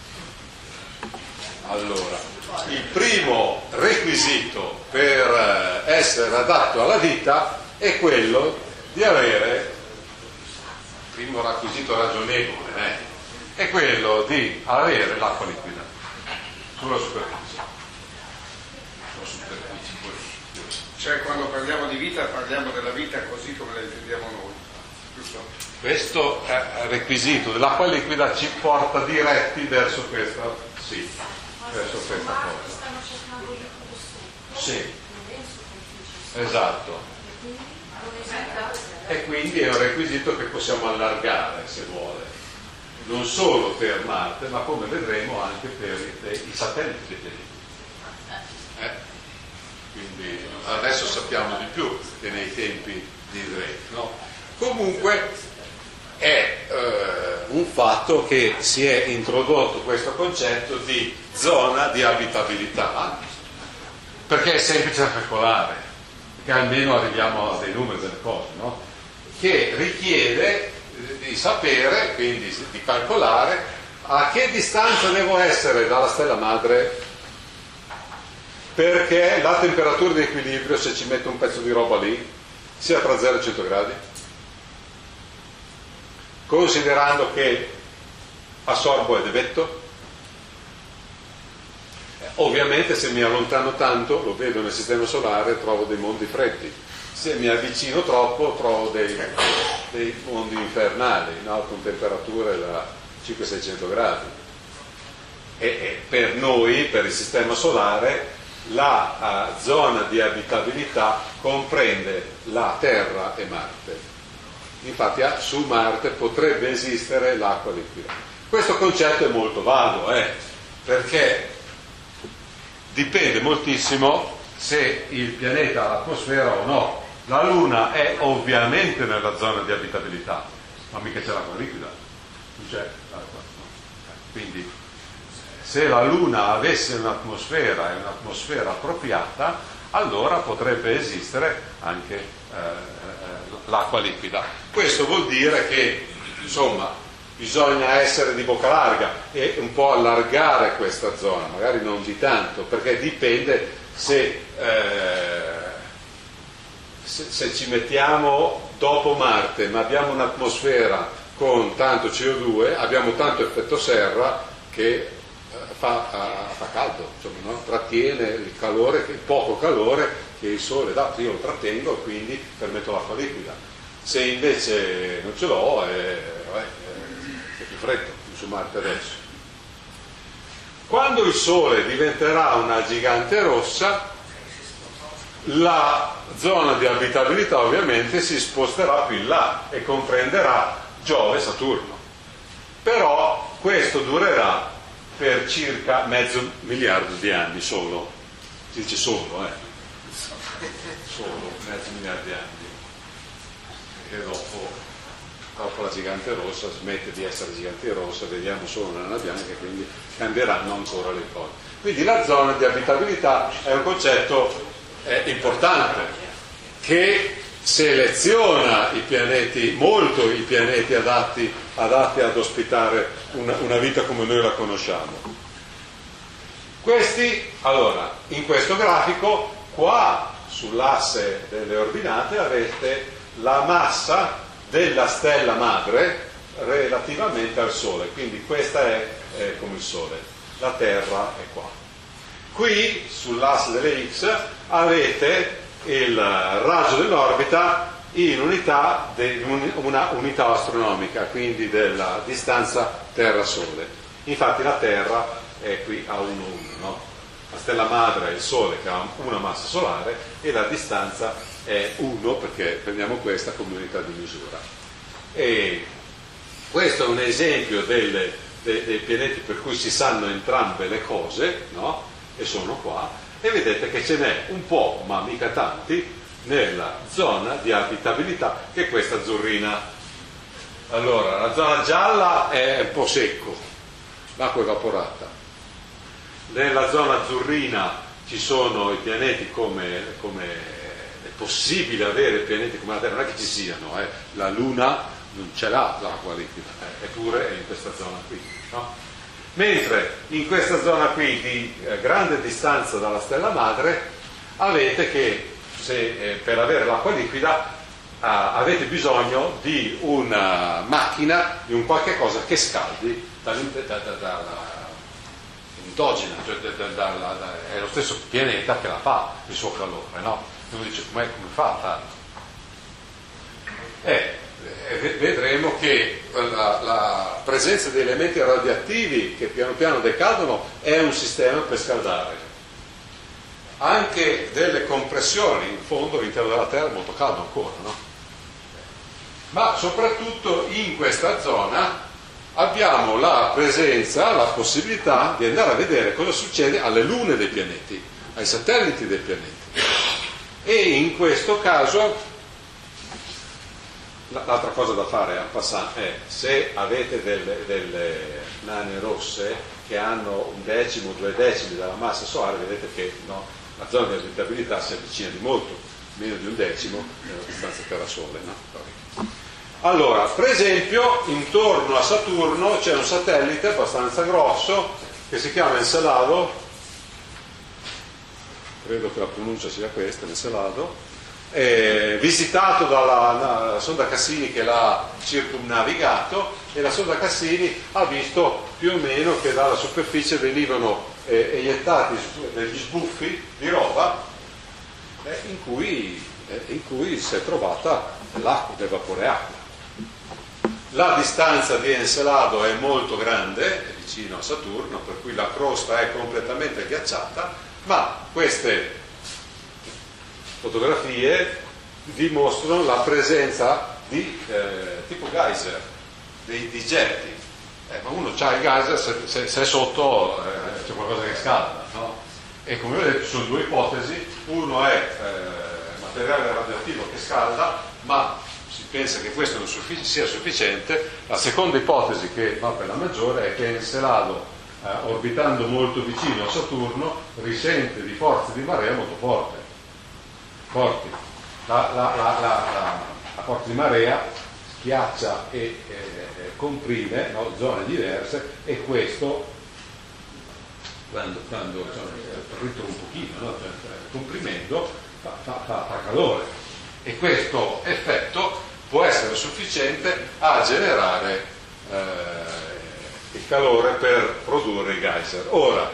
Allora, il primo requisito per essere adatto alla vita è quello di avere, il primo requisito ragionevole, eh, è quello di avere l'acqua liquida sulla superficie. Sulla superficie poi. Cioè quando parliamo di vita parliamo della vita così come la intendiamo noi, giusto? Questo eh, requisito dell'acqua liquida ci porta diretti verso questa, sì, verso questa cosa. Sì, esatto. e quindi è un requisito che possiamo allargare, se vuole, non solo per Marte, ma come vedremo anche per i, i satelliti dei pianeti. Eh? Quindi adesso sappiamo di più che nei tempi di Drake, no? Comunque è eh, un fatto che si è introdotto questo concetto di zona di abitabilità, perché è semplice da calcolare, che almeno arriviamo a dei numeri, delle cose, no? Che richiede di sapere, quindi di calcolare a che distanza devo essere dalla stella madre perché la temperatura di equilibrio, se ci metto un pezzo di roba lì, sia tra zero e cento gradi, considerando che assorbo ed emetto. Ovviamente se mi allontano tanto, lo vedo nel sistema solare, trovo dei mondi freddi, se mi avvicino troppo trovo dei, dei mondi infernali, no? Con temperature da cinquecento seicento gradi. E, e per noi, per il sistema solare, la uh, zona di abitabilità comprende la Terra e Marte. Infatti su Marte potrebbe esistere l'acqua liquida. Questo concetto è molto vago, eh, perché dipende moltissimo se il pianeta ha l'atmosfera o no. La Luna è ovviamente nella zona di abitabilità, ma mica c'è l'acqua liquida, non c'è l'acqua, no? Quindi se la Luna avesse un'atmosfera e un'atmosfera appropriata, allora potrebbe esistere anche eh, l'acqua liquida. Questo vuol dire che, insomma, bisogna essere di bocca larga e un po' allargare questa zona, magari non di tanto, perché dipende se, eh, se, se ci mettiamo dopo Marte, ma abbiamo un'atmosfera con tanto C O due, abbiamo tanto effetto serra che Fa, fa caldo, insomma, no? Trattiene il calore, il poco calore che il sole dà, io lo trattengo e quindi permetto l'acqua liquida. Se invece non ce l'ho, è, vabbè, è più freddo su Marte adesso. Quando il Sole diventerà una gigante rossa, la zona di abitabilità ovviamente si sposterà più in là e comprenderà Giove e Saturno. Però questo durerà per circa mezzo miliardo di anni solo, si dice solo, eh? Solo mezzo miliardo di anni, e dopo, dopo la gigante rossa smette di essere gigante rossa, vediamo solo una nana bianca e quindi cambieranno ancora le cose. Quindi la zona di abitabilità è un concetto eh, importante che seleziona i pianeti, molto i pianeti adatti, adatti ad ospitare una, una vita come noi la conosciamo. Questi, allora, in questo grafico, qua sull'asse delle ordinate avete la massa della stella madre relativamente al Sole, quindi questa è, è come il Sole, la Terra è qua. Qui sull'asse delle X avete il raggio dell'orbita in unità de, una unità astronomica, quindi della distanza Terra-Sole. Infatti la Terra è qui a uno uno, no? La stella madre è il Sole che ha una massa solare e la distanza è uno perché prendiamo questa come unità di misura. E questo è un esempio delle, de, dei pianeti per cui si sanno entrambe le cose, no? E sono qua. E vedete che ce n'è un po', ma mica tanti, nella zona di abitabilità, che è questa azzurrina. Allora, la zona gialla è un po' secco, l'acqua evaporata. Nella zona azzurrina ci sono i pianeti come, come è possibile avere pianeti come la Terra, non è che ci siano, eh. La Luna non ce l'ha l'acqua liquida, eh. Eppure è in questa zona qui, no? Mentre in questa zona qui di eh, grande distanza dalla stella madre avete che se, eh, per avere l'acqua liquida eh, avete bisogno di una macchina, di un qualche cosa che scaldi dall'endogena, cioè da, da, da, da, è lo stesso pianeta che la fa il suo calore, no? E uno dice come fa tanto? Eh, vedremo che la, la presenza di elementi radioattivi che piano piano decadono è un sistema per scaldare. Anche delle compressioni, in fondo all'interno della Terra è molto caldo ancora, no? ma soprattutto in questa zona abbiamo la presenza, la possibilità di andare a vedere cosa succede alle lune dei pianeti, ai satelliti dei pianeti. E in questo caso l'altra cosa da fare a passare è, se avete delle, delle nane rosse che hanno un decimo, due decimi della massa solare, vedete che no, la zona di abitabilità si avvicina di molto, meno di un decimo nella distanza Terra-Sole. No? Allora, per esempio, intorno a Saturno c'è un satellite abbastanza grosso che si chiama Encelado, credo che la pronuncia sia questa, Encelado, eh, visitato dalla sonda Cassini che l'ha circumnavigato, e la sonda Cassini ha visto più o meno che dalla superficie venivano eh, eiettati degli sbuffi di roba eh, in, cui, eh, in cui si è trovata l'acqua, del vapore acqua. La distanza di Encelado è molto grande, è vicino a Saturno, per cui la crosta è completamente ghiacciata, ma queste fotografie dimostrano la presenza di eh, tipo geyser, dei, di getti. Eh, ma uno c'ha il geyser se, se, se è sotto eh, c'è qualcosa che scalda, no? E come ho detto ci sono due ipotesi: uno è eh, materiale radioattivo che scalda, ma si pensa che questo non suffic- sia sufficiente. La seconda ipotesi, che va per la maggiore, è che Encelado, eh, orbitando molto vicino a Saturno, risente di forze di marea molto forti. forti. La, la, la, la, la forza di marea schiaccia e eh, comprime, no, zone diverse, e questo quando, quando insomma, ritro un pochino, no, cioè, comprimendo fa, fa, fa, fa calore, e questo effetto può essere sufficiente a generare eh, il calore per produrre i geyser. Ora,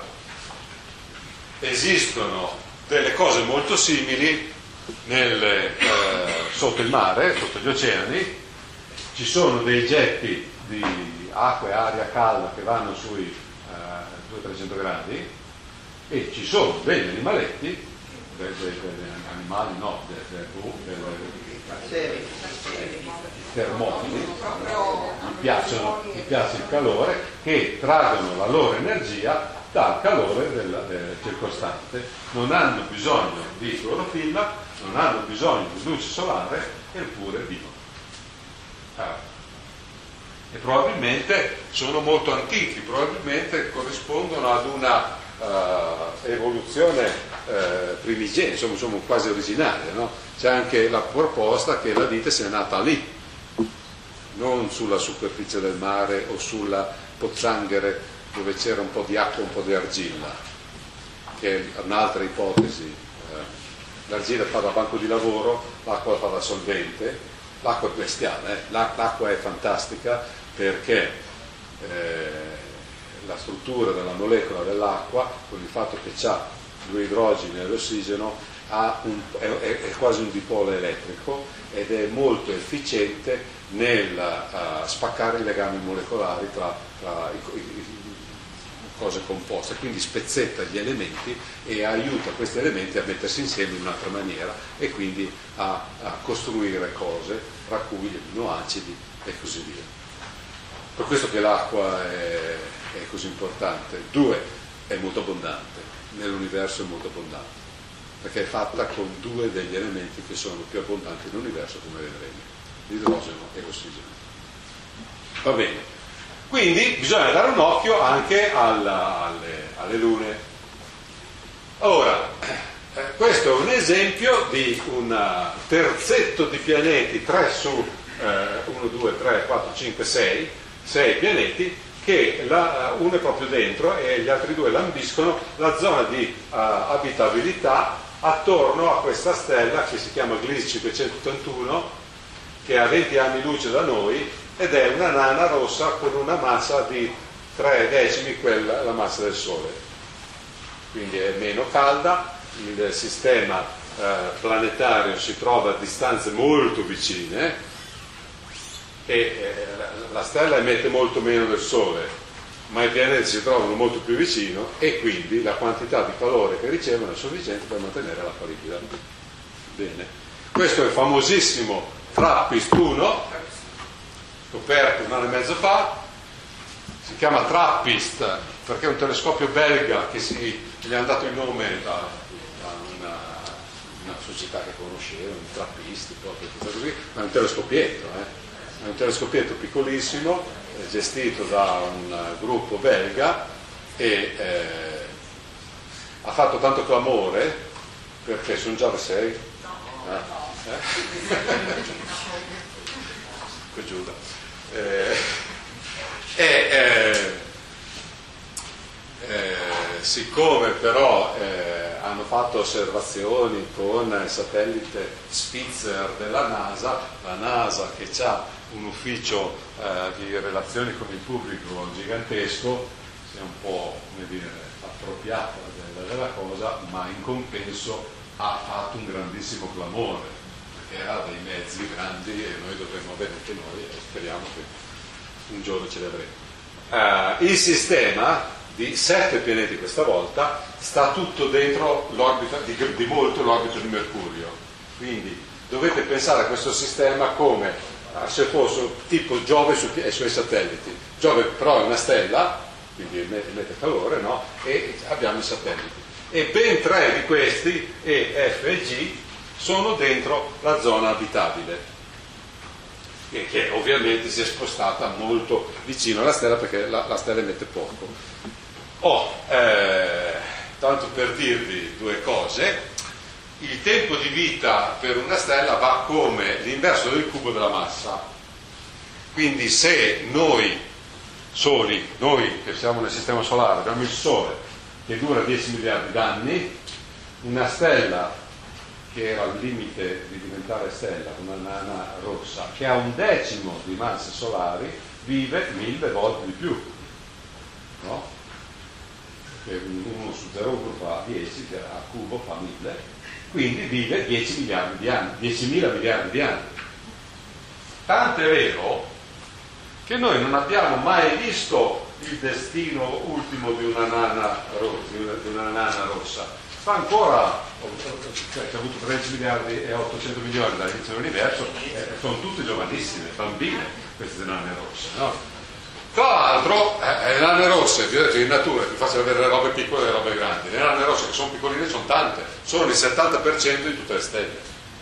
esistono delle cose molto simili nel, eh, sotto il mare, sotto gli oceani. Ci sono dei getti di acqua e aria calda che vanno sui eh, duecento trecento gradi, e ci sono degli animaletti, degli, degli animali no, dei termoni, gli piacciono, gli piace il calore, che traggono la loro energia dal calore del, del circostante. Non hanno bisogno di clorofilla, non hanno bisogno di luce solare, eppure vivono. Ah. E probabilmente sono molto antichi, probabilmente corrispondono ad una uh, evoluzione uh, primigenia, insomma, insomma quasi originaria, no? C'è anche la proposta che la vita sia nata lì, non sulla superficie del mare o sulla pozzanghere dove c'era un po' di acqua e un po' di argilla, che è un'altra ipotesi. L'argilla fa da banco di lavoro, l'acqua fa da solvente. L'acqua è bestiale, eh? L'acqua è fantastica perché eh, la struttura della molecola dell'acqua, con il fatto che ha due idrogeni e l'ossigeno, ha un, è, è quasi un dipolo elettrico, ed è molto efficiente nel uh, spaccare i legami molecolari tra, tra i, i, i cose composte, quindi spezzetta gli elementi e aiuta questi elementi a mettersi insieme in un'altra maniera, e quindi a, a costruire cose, tra cui gli aminoacidi e così via. Per questo che l'acqua è, è così importante. Due, è molto abbondante, nell'universo è molto abbondante, perché è fatta con due degli elementi che sono più abbondanti nell'universo, come vedremo, l'idrogeno e l'ossigeno. Va bene. Quindi bisogna dare un occhio anche alla, alle, alle lune. Ora, eh, questo è un esempio di un terzetto di pianeti, tre su uno, due, tre, quattro, cinque, sei, sei pianeti, che la, uno è proprio dentro e gli altri due lambiscono la zona di uh, abitabilità attorno a questa stella che si chiama Gliese cinquecentottantuno, che ha venti anni luce da noi, ed è una nana rossa con una massa di tre decimi quella la massa del Sole, quindi è meno calda. Il sistema eh, planetario si trova a distanze molto vicine, e eh, la stella emette molto meno del Sole, ma i pianeti si trovano molto più vicino, e quindi la quantità di calore che ricevono è sufficiente per mantenere la parità. Bene, questo è il famosissimo TRAPPIST uno, scoperto un anno e mezzo fa, si chiama TRAPPIST perché è un telescopio belga che si, gli hanno dato il nome da, da una, una società che conoscevo, i trappisti, proprio così, ma è un telescopietto, eh? È un telescopietto piccolissimo, gestito da un gruppo belga e eh, ha fatto tanto clamore perché sono già le sei. Eh? Eh? Giuda. Eh, e eh, eh, siccome però eh, hanno fatto osservazioni con il satellite Spitzer della NASA, la NASA che ha un ufficio eh, di relazioni con il pubblico gigantesco, si è un po', come dire, appropriata della, della cosa, ma in compenso ha fatto un grandissimo clamore, perché ha dei mezzi grandi e noi dovremmo avere anche noi, e speriamo che un giorno ce li avremo. Uh, il sistema di sette pianeti questa volta sta tutto dentro l'orbita, di, di molto l'orbita di Mercurio, quindi dovete pensare a questo sistema come uh, se fosse tipo Giove su, e i suoi satelliti. Giove però è una stella, quindi emette, emette calore, no? E abbiamo i satelliti. E ben tre di questi, E, F e G, sono dentro la zona abitabile, e che ovviamente si è spostata molto vicino alla stella perché la, la stella emette poco. Oh, eh, tanto per dirvi due cose, il tempo di vita per una stella va come l'inverso del cubo della massa. Quindi se noi soli, noi che siamo nel sistema solare, abbiamo il Sole che dura dieci miliardi d'anni, una stella che era al limite di diventare stella, una nana rossa, che ha un decimo di masse solari, vive mille volte di più, no? Perché uno su zero virgola uno fa dieci, a cubo fa mille, quindi vive dieci miliardi di anni, diecimila miliardi di anni. Tanto è vero che noi non abbiamo mai visto il destino ultimo di una nana, di una, di una nana rossa. Fa ancora, cioè c'è avuto tredici miliardi e ottocento milioni dall'inizio dell'universo, eh, sono tutte giovanissime, bambine queste nane rosse, no? Tra l'altro eh, le nane rosse, vi ho detto in natura, vi faccio vedere le robe piccole e le robe grandi, le nane rosse che sono piccoline sono tante, sono il settanta per cento di tutte le stelle.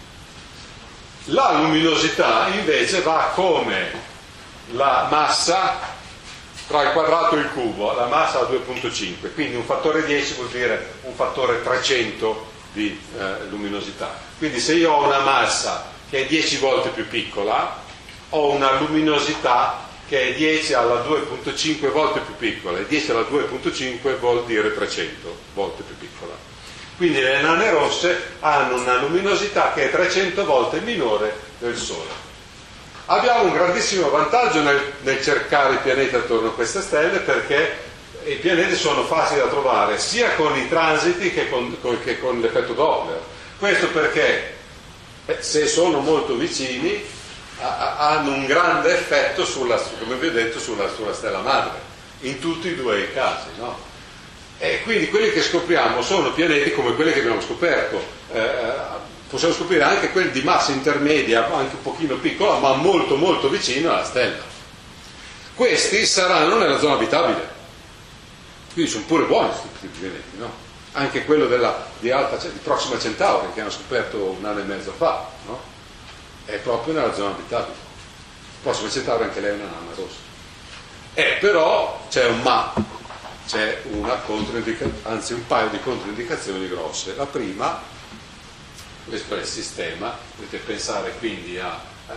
La luminosità invece va come la massa tra il quadrato e il cubo, la massa a due virgola cinque, quindi un fattore dieci vuol dire un fattore trecento di eh, luminosità. Quindi se io ho una massa che è dieci volte più piccola, ho una luminosità che è dieci alla due virgola cinque volte più piccola, e dieci alla due virgola cinque vuol dire trecento volte più piccola. Quindi le nane rosse hanno una luminosità che è trecento volte minore del Sole. Abbiamo un grandissimo vantaggio nel, nel cercare i pianeti attorno a queste stelle, perché i pianeti sono facili da trovare sia con i transiti che con, con, che con l'effetto Doppler. Questo perché eh, se sono molto vicini a, a, hanno un grande effetto sulla, come vi ho detto, sulla, sulla stella madre, in tutti e due i casi, no? E quindi quelli che scopriamo sono pianeti come quelli che abbiamo scoperto. Eh, possiamo scoprire anche quelli di massa intermedia, anche un pochino piccola, ma molto molto vicino alla stella. Questi saranno nella zona abitabile, quindi sono pure buoni questi pianeti, no? Anche quello della, di, Alfa, di Proxima Centauri che hanno scoperto un anno e mezzo fa, no? È proprio nella zona abitabile. Proxima Centauri anche lei è una nana rossa. Eh, però c'è un ma, c'è una controindicazione, anzi un paio di controindicazioni grosse. La prima, questo è il sistema, potete pensare quindi a uh,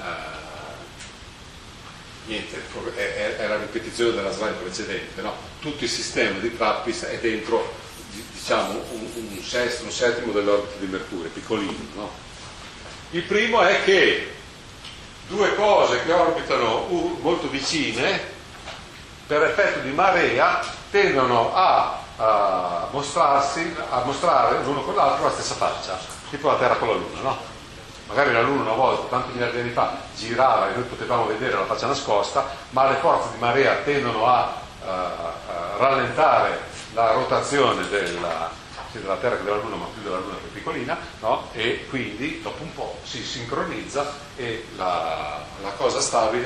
niente, è, è la ripetizione della slide precedente, no? Tutto il sistema di TRAPPIST è dentro, diciamo, un, un sesto, un settimo dell'orbita di Mercurio, piccolino, no? Il primo è che due cose che orbitano uh, molto vicine, per effetto di marea, tendono a, a mostrarsi, a mostrare l'uno con l'altro la stessa faccia. Tipo la Terra con la Luna, no? Magari la Luna una volta, tanti miliardi di anni fa, girava e noi potevamo vedere la faccia nascosta, ma le forze di marea tendono a, a, a rallentare la rotazione della, sia della Terra che della Luna, ma più della Luna che è piccolina, no? E quindi dopo un po' si sincronizza e la, la cosa stabile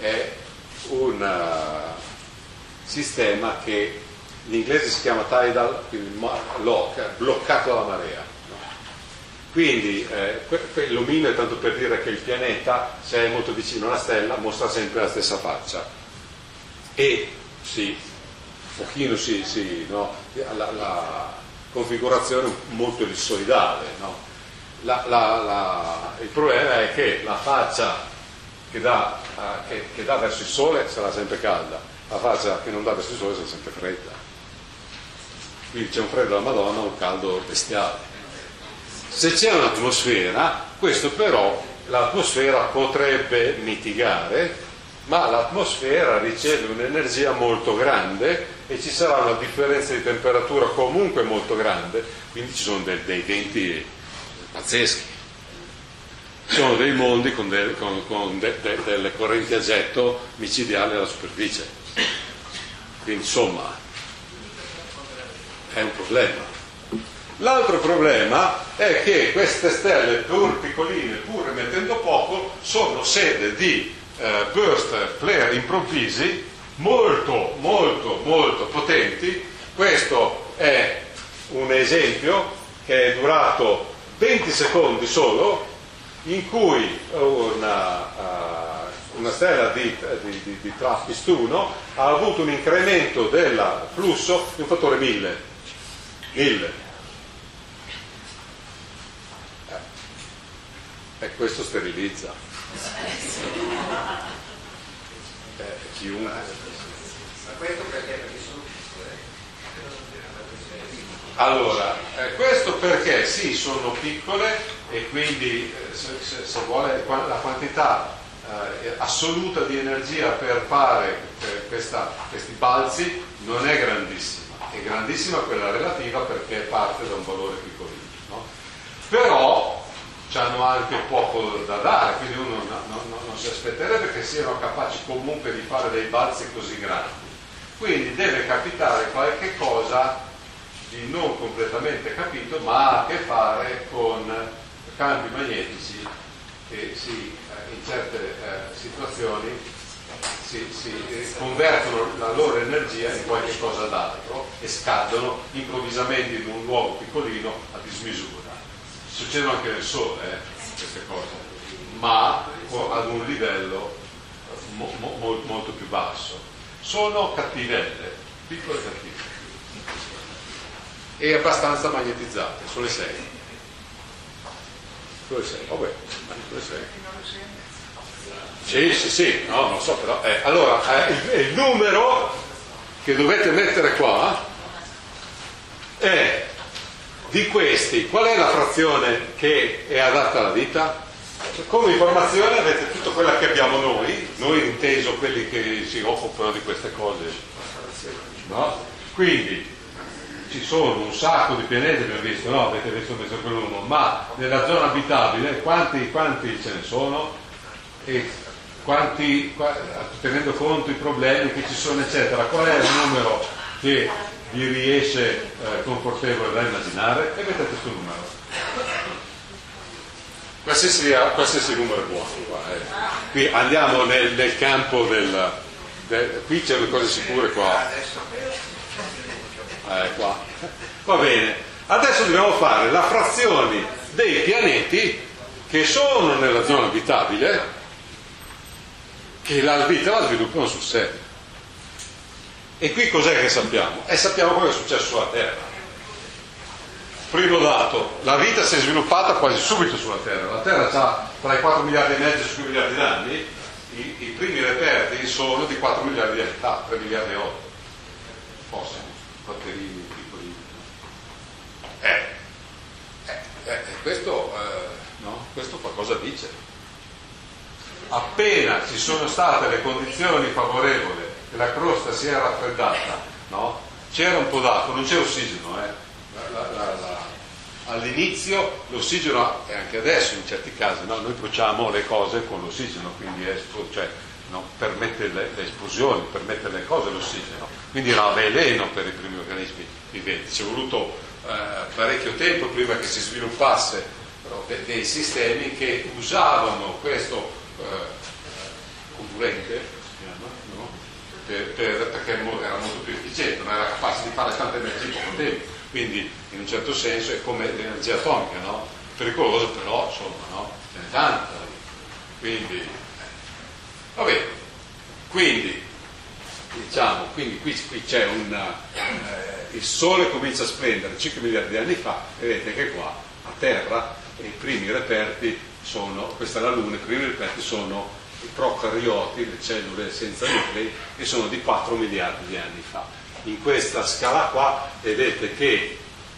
è un uh, sistema che in inglese si chiama tidal, quindi lock, bloccato dalla marea. Quindi eh, l'omino è tanto per dire che il pianeta, se è molto vicino alla stella, mostra sempre la stessa faccia. E sì, un pochino sì, sì, no? la, la configurazione è molto ellissoidale. No? La, la, la, il problema è che la faccia che dà, eh, che, che dà verso il sole sarà sempre calda, la faccia che non dà verso il sole sarà sempre fredda. Quindi c'è un freddo della Madonna, un caldo bestiale. Se c'è un'atmosfera, questo però l'atmosfera potrebbe mitigare, ma l'atmosfera riceve un'energia molto grande e ci sarà una differenza di temperatura comunque molto grande, quindi ci sono dei, dei venti pazzeschi. Ci sono dei mondi con, de, con, con de, de, delle correnti a getto micidiali alla superficie. Quindi insomma è un problema. L'altro problema è che queste stelle, pur piccoline, pur emettendo poco, sono sede di eh, burst flare improvvisi molto, molto, molto potenti. Questo è un esempio che è durato venti secondi solo, in cui una, uh, una stella di, di, di, di Trappist uno ha avuto un incremento del flusso di un fattore mille. mille. E questo sterilizza eh, chiunque. Ma questo perché? Perché sono piccole? Allora, eh, questo perché sì, sono piccole e quindi eh, se, se, se vuole la quantità eh, assoluta di energia per fare eh, questa, questi balzi non è grandissima, è grandissima quella relativa perché parte da un valore piccolino, no? Però hanno anche poco da dare, quindi uno non, non, non si aspetterebbe che siano capaci comunque di fare dei balzi così grandi. Quindi deve capitare qualche cosa di non completamente capito, ma ha a che fare con campi magnetici che si, in certe eh, situazioni si, si eh, convertono la loro energia in qualche cosa d'altro e scadono improvvisamente in un luogo piccolino a dismisura. Succedono anche nel Sole eh, queste cose, ma ad un livello mo, mo, molto più basso. Sono cattivelle, piccole e cattive, e abbastanza magnetizzate. Sono le sei. Sono le sei, vabbè, sono le sei. Sì, sì, sì, no, non so, però. Eh, allora, eh, il, il numero che dovete mettere qua è. Di questi, qual è la frazione che è adatta alla vita? Come informazione avete tutto quella che abbiamo noi, noi inteso quelli che si occupano di queste cose, no? Quindi ci sono un sacco di pianeti, abbiamo visto, no? Avete visto questo quell'uno, ma nella zona abitabile quanti, quanti ce ne sono? E quanti, tenendo conto i problemi che ci sono, eccetera, qual è il numero che vi riesce eh, confortevole da immaginare? E mettete questo numero. Qualsiasi, qualsiasi numero è buono. Qua, eh. Qui andiamo nel, nel campo del, del. Qui c'è le cose sicure qua. Eh, qua. Va bene. Adesso dobbiamo fare la frazione dei pianeti che sono nella zona abitabile, che la vita la sviluppano sul serio. E qui cos'è che sappiamo? E sappiamo quello che è successo sulla Terra. Primo dato, la vita si è sviluppata quasi subito sulla Terra. La Terra ha tra i quattro miliardi e mezzo e i cinque miliardi di anni, i, i primi reperti sono di quattro miliardi di età, tre miliardi e otto. Fossili, batterini piccolini. Eh, eh, eh, questo, eh, no? Questo qualcosa dice. Appena ci sono state le condizioni favorevoli, la crosta si è raffreddata, no? C'era un po' d'acqua, non c'è ossigeno, eh? la, la, la, la. All'inizio l'ossigeno, e anche adesso in certi casi, no? Noi bruciamo le cose con l'ossigeno, quindi è, cioè, no? Permette le, le esplosioni, permette le cose l'ossigeno, quindi era veleno per i primi organismi viventi. Ci è voluto eh, parecchio tempo prima che si sviluppasse però, de, dei sistemi che usavano questo eh, solvente, si chiama, no? per, per, perché era molto più efficiente, non era capace di fare tante energie in poco tempo, quindi in un certo senso è come l'energia atomica, no? Pericoloso, però insomma, no? Ce n'è tanta, quindi eh. va bene, quindi diciamo, quindi qui, qui c'è un eh, il Sole comincia a splendere cinque miliardi di anni fa, vedete che qua a Terra i primi reperti sono, questa è la Luna, i primi reperti sono i procarioti, le cellule senza nuclei, che sono di quattro miliardi di anni fa. In questa scala qua vedete che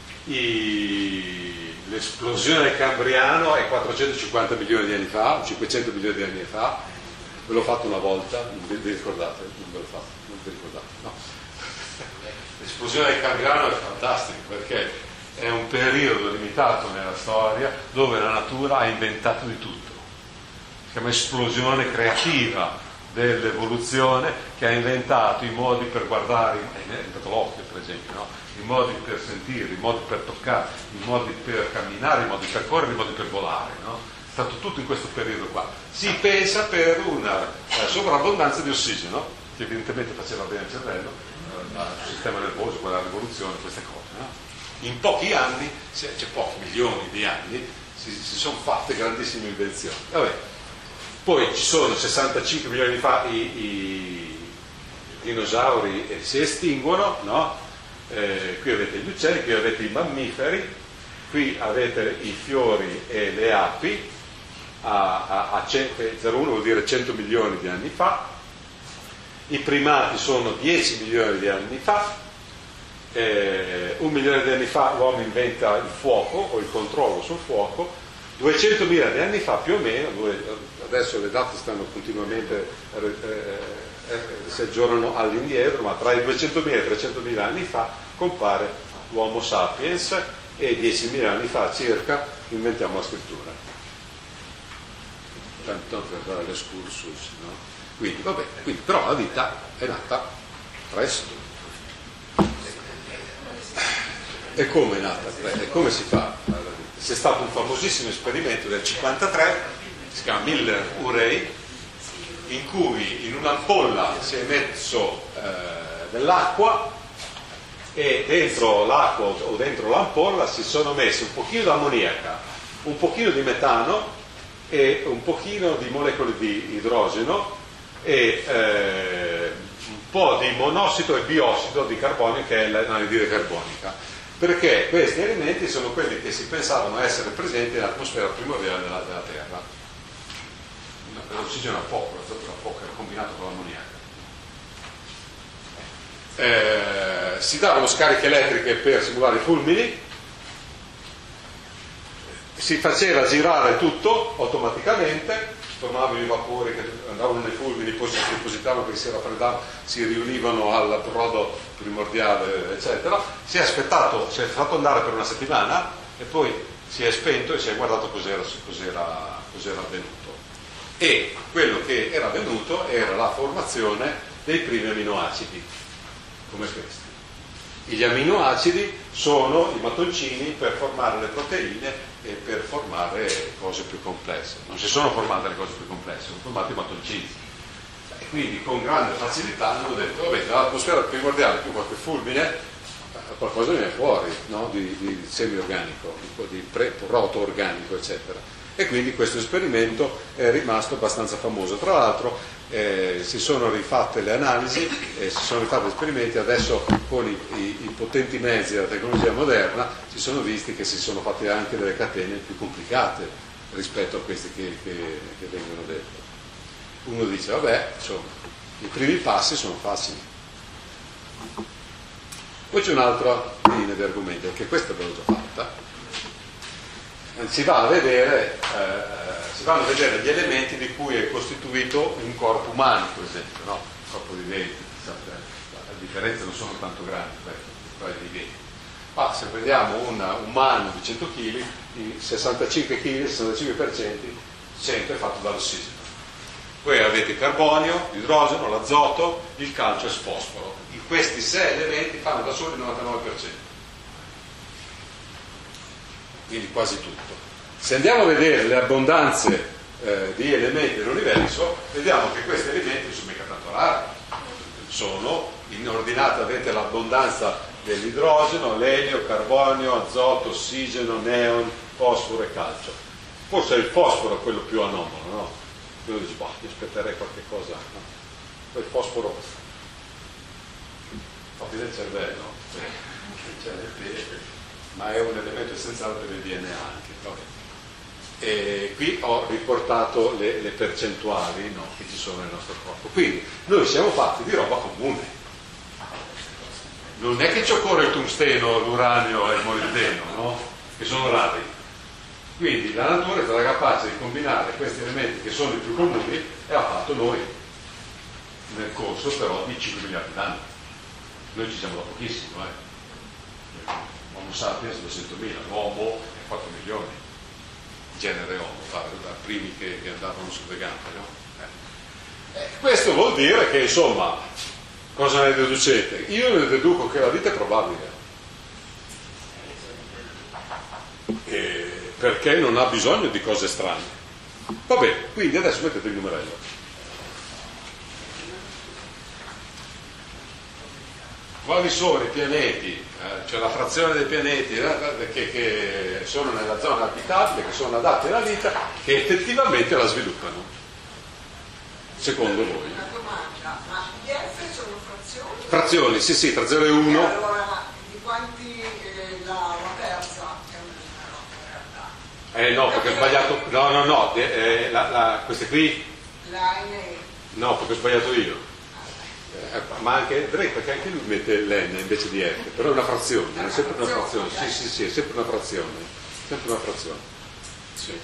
i, l'esplosione del Cambriano è quattrocentocinquanta milioni di anni fa, cinquecento milioni di anni fa, ve l'ho fatto una volta, non vi ricordate? Non ve l'ho fatto, non vi ricordate, no. L'esplosione del Cambriano è fantastica perché è un periodo limitato nella storia dove la natura ha inventato di tutto. Si chiama esplosione creativa dell'evoluzione, che ha inventato i modi per guardare, ha inventato l'occhio per esempio, no? I modi per sentire, i modi per toccare, i modi per camminare, i modi per correre, i modi per volare, no? È stato tutto in questo periodo qua. Si pensa per una eh, sovrabbondanza di ossigeno, che evidentemente faceva bene al cervello, eh, al sistema nervoso, quella rivoluzione, queste cose, no? In pochi anni, c'è pochi milioni di anni, si, si sono fatte grandissime invenzioni. Vabbè. Poi ci sono sessantacinque milioni di fa i, i dinosauri eh, si estinguono, no? Eh, qui avete gli uccelli, qui avete i mammiferi, qui avete i fiori e le api, a, a, a zero virgola uno vuol dire cento milioni di anni fa, i primati sono dieci milioni di anni fa, eh, un milione di anni fa l'uomo inventa il fuoco o il controllo sul fuoco, duecentomila di anni fa più o meno, adesso le date stanno continuamente, eh, eh, si aggiornano all'indietro, ma tra i duecentomila e i trecentomila anni fa compare l'Homo sapiens e diecimila anni fa circa inventiamo la scrittura. Tanto per fare l'escursus, no? Quindi, vabbè, quindi, però la vita è nata presto. E come è nata presto? E come si fa? C'è stato un famosissimo esperimento del cinquantatré, si chiama Miller-Urey, in cui in un'ampolla si è messo eh, dell'acqua e dentro l'acqua o dentro l'ampolla si sono messi un pochino di ammoniaca, un pochino di metano e un pochino di molecole di idrogeno e eh, un po' di monossido e biossido di carbonio, che è l'anidride carbonica, perché questi elementi sono quelli che si pensavano essere presenti nell'atmosfera primordiale della, della Terra. L'ossigeno era poco, l'azoto era poco, era combinato con l'ammoniaca. Eh, si davano scariche elettriche per simulare i fulmini, si faceva girare tutto automaticamente, formavano i vapori che andavano nei fulmini, poi si depositavano, che si raffreddavano, si riunivano al brodo primordiale, eccetera. Si è aspettato, si è fatto andare per una settimana e poi si è spento e si è guardato cos'era, cos'era, cos'era avvenuto. E quello che era avvenuto era la formazione dei primi aminoacidi, come questi. Gli aminoacidi sono i mattoncini per formare le proteine e per formare cose più complesse. Non si sono formate le cose più complesse, sono formati i mattoncini. E quindi con grande facilità hanno detto, vabbè, dall'atmosfera primordiale più qualche fulmine, qualcosa viene fuori, no? di, di semi-organico, di proto-organico, eccetera. E quindi questo esperimento è rimasto abbastanza famoso. Tra l'altro eh, si sono rifatte le analisi, eh, si sono rifatti gli esperimenti, adesso con i, i, i potenti mezzi della tecnologia moderna si sono visti che si sono fatte anche delle catene più complicate rispetto a queste che, che, che vengono dette. Uno dice, vabbè, insomma, i primi passi sono facili. Poi c'è un'altra linea di argomenti, anche questa ve l'ho già fatta. Si va a vedere, eh, si vanno a vedere gli elementi di cui è costituito un corpo umano, per esempio, no? Un corpo di denti, le differenze non sono tanto grandi tra i viventi. Ma se vediamo un umano di cento chili, i sessantacinque chili, il sessantacinque per cento cento è fatto dall'ossigeno. Poi avete il carbonio, l'idrogeno, l'azoto, il calcio e il fosforo. In questi sei elementi fanno da soli il novantanove per cento. Quindi quasi tutto. Se andiamo a vedere le abbondanze eh, di elementi dell'universo, vediamo che questi elementi non sono mica tanto rari, sono in ordinata, avete l'abbondanza dell'idrogeno, l'elio, carbonio, azoto, ossigeno, neon, fosforo e calcio. Forse è il fosforo quello più anomalo, no? Quello dice, boh, mi aspetterei qualche cosa, no? Poi il fosforo fa bene il cervello, c'è nel pepe, ma è un elemento essenziale per il D N A anche. Vabbè. E qui ho riportato le, le percentuali, no, che ci sono nel nostro corpo. Quindi noi siamo fatti di roba comune. Non è che ci occorre il tungsteno, l'uranio e il molibdeno, no? Che sono rari. Quindi la natura è stata capace di combinare questi elementi che sono i più comuni e ha fatto noi nel corso però di cinque miliardi d'anni. Noi ci siamo da pochissimo, eh. Homo sapiens duecentomila, l'uomo è quattro milioni, genere Homo, da primi che, che andavano sulle gambe, no? Eh. Eh, questo vuol dire che, insomma, cosa ne deducete? Io ne deduco che la vita è probabile, e perché non ha bisogno di cose strane. Va bene, quindi adesso mettete il numerello. Quali sono i pianeti, eh, cioè la frazione dei pianeti eh, che, che sono nella zona abitabile, che sono adatti alla vita, che effettivamente la sviluppano, secondo voi? Una domanda, ma gli F sono frazioni? Frazioni, sì sì, tra zero e uno. E allora, di quanti eh, la, la terza è un numero in realtà? Eh no, perché ho sbagliato, no no no, eh, la, la, queste qui? La N. No, perché ho sbagliato io. Eh, ma anche Drake, perché anche lui mette l'N invece di F, però è una frazione, è sempre una frazione, sì sì sì, è sempre una frazione, sempre una frazione, sì.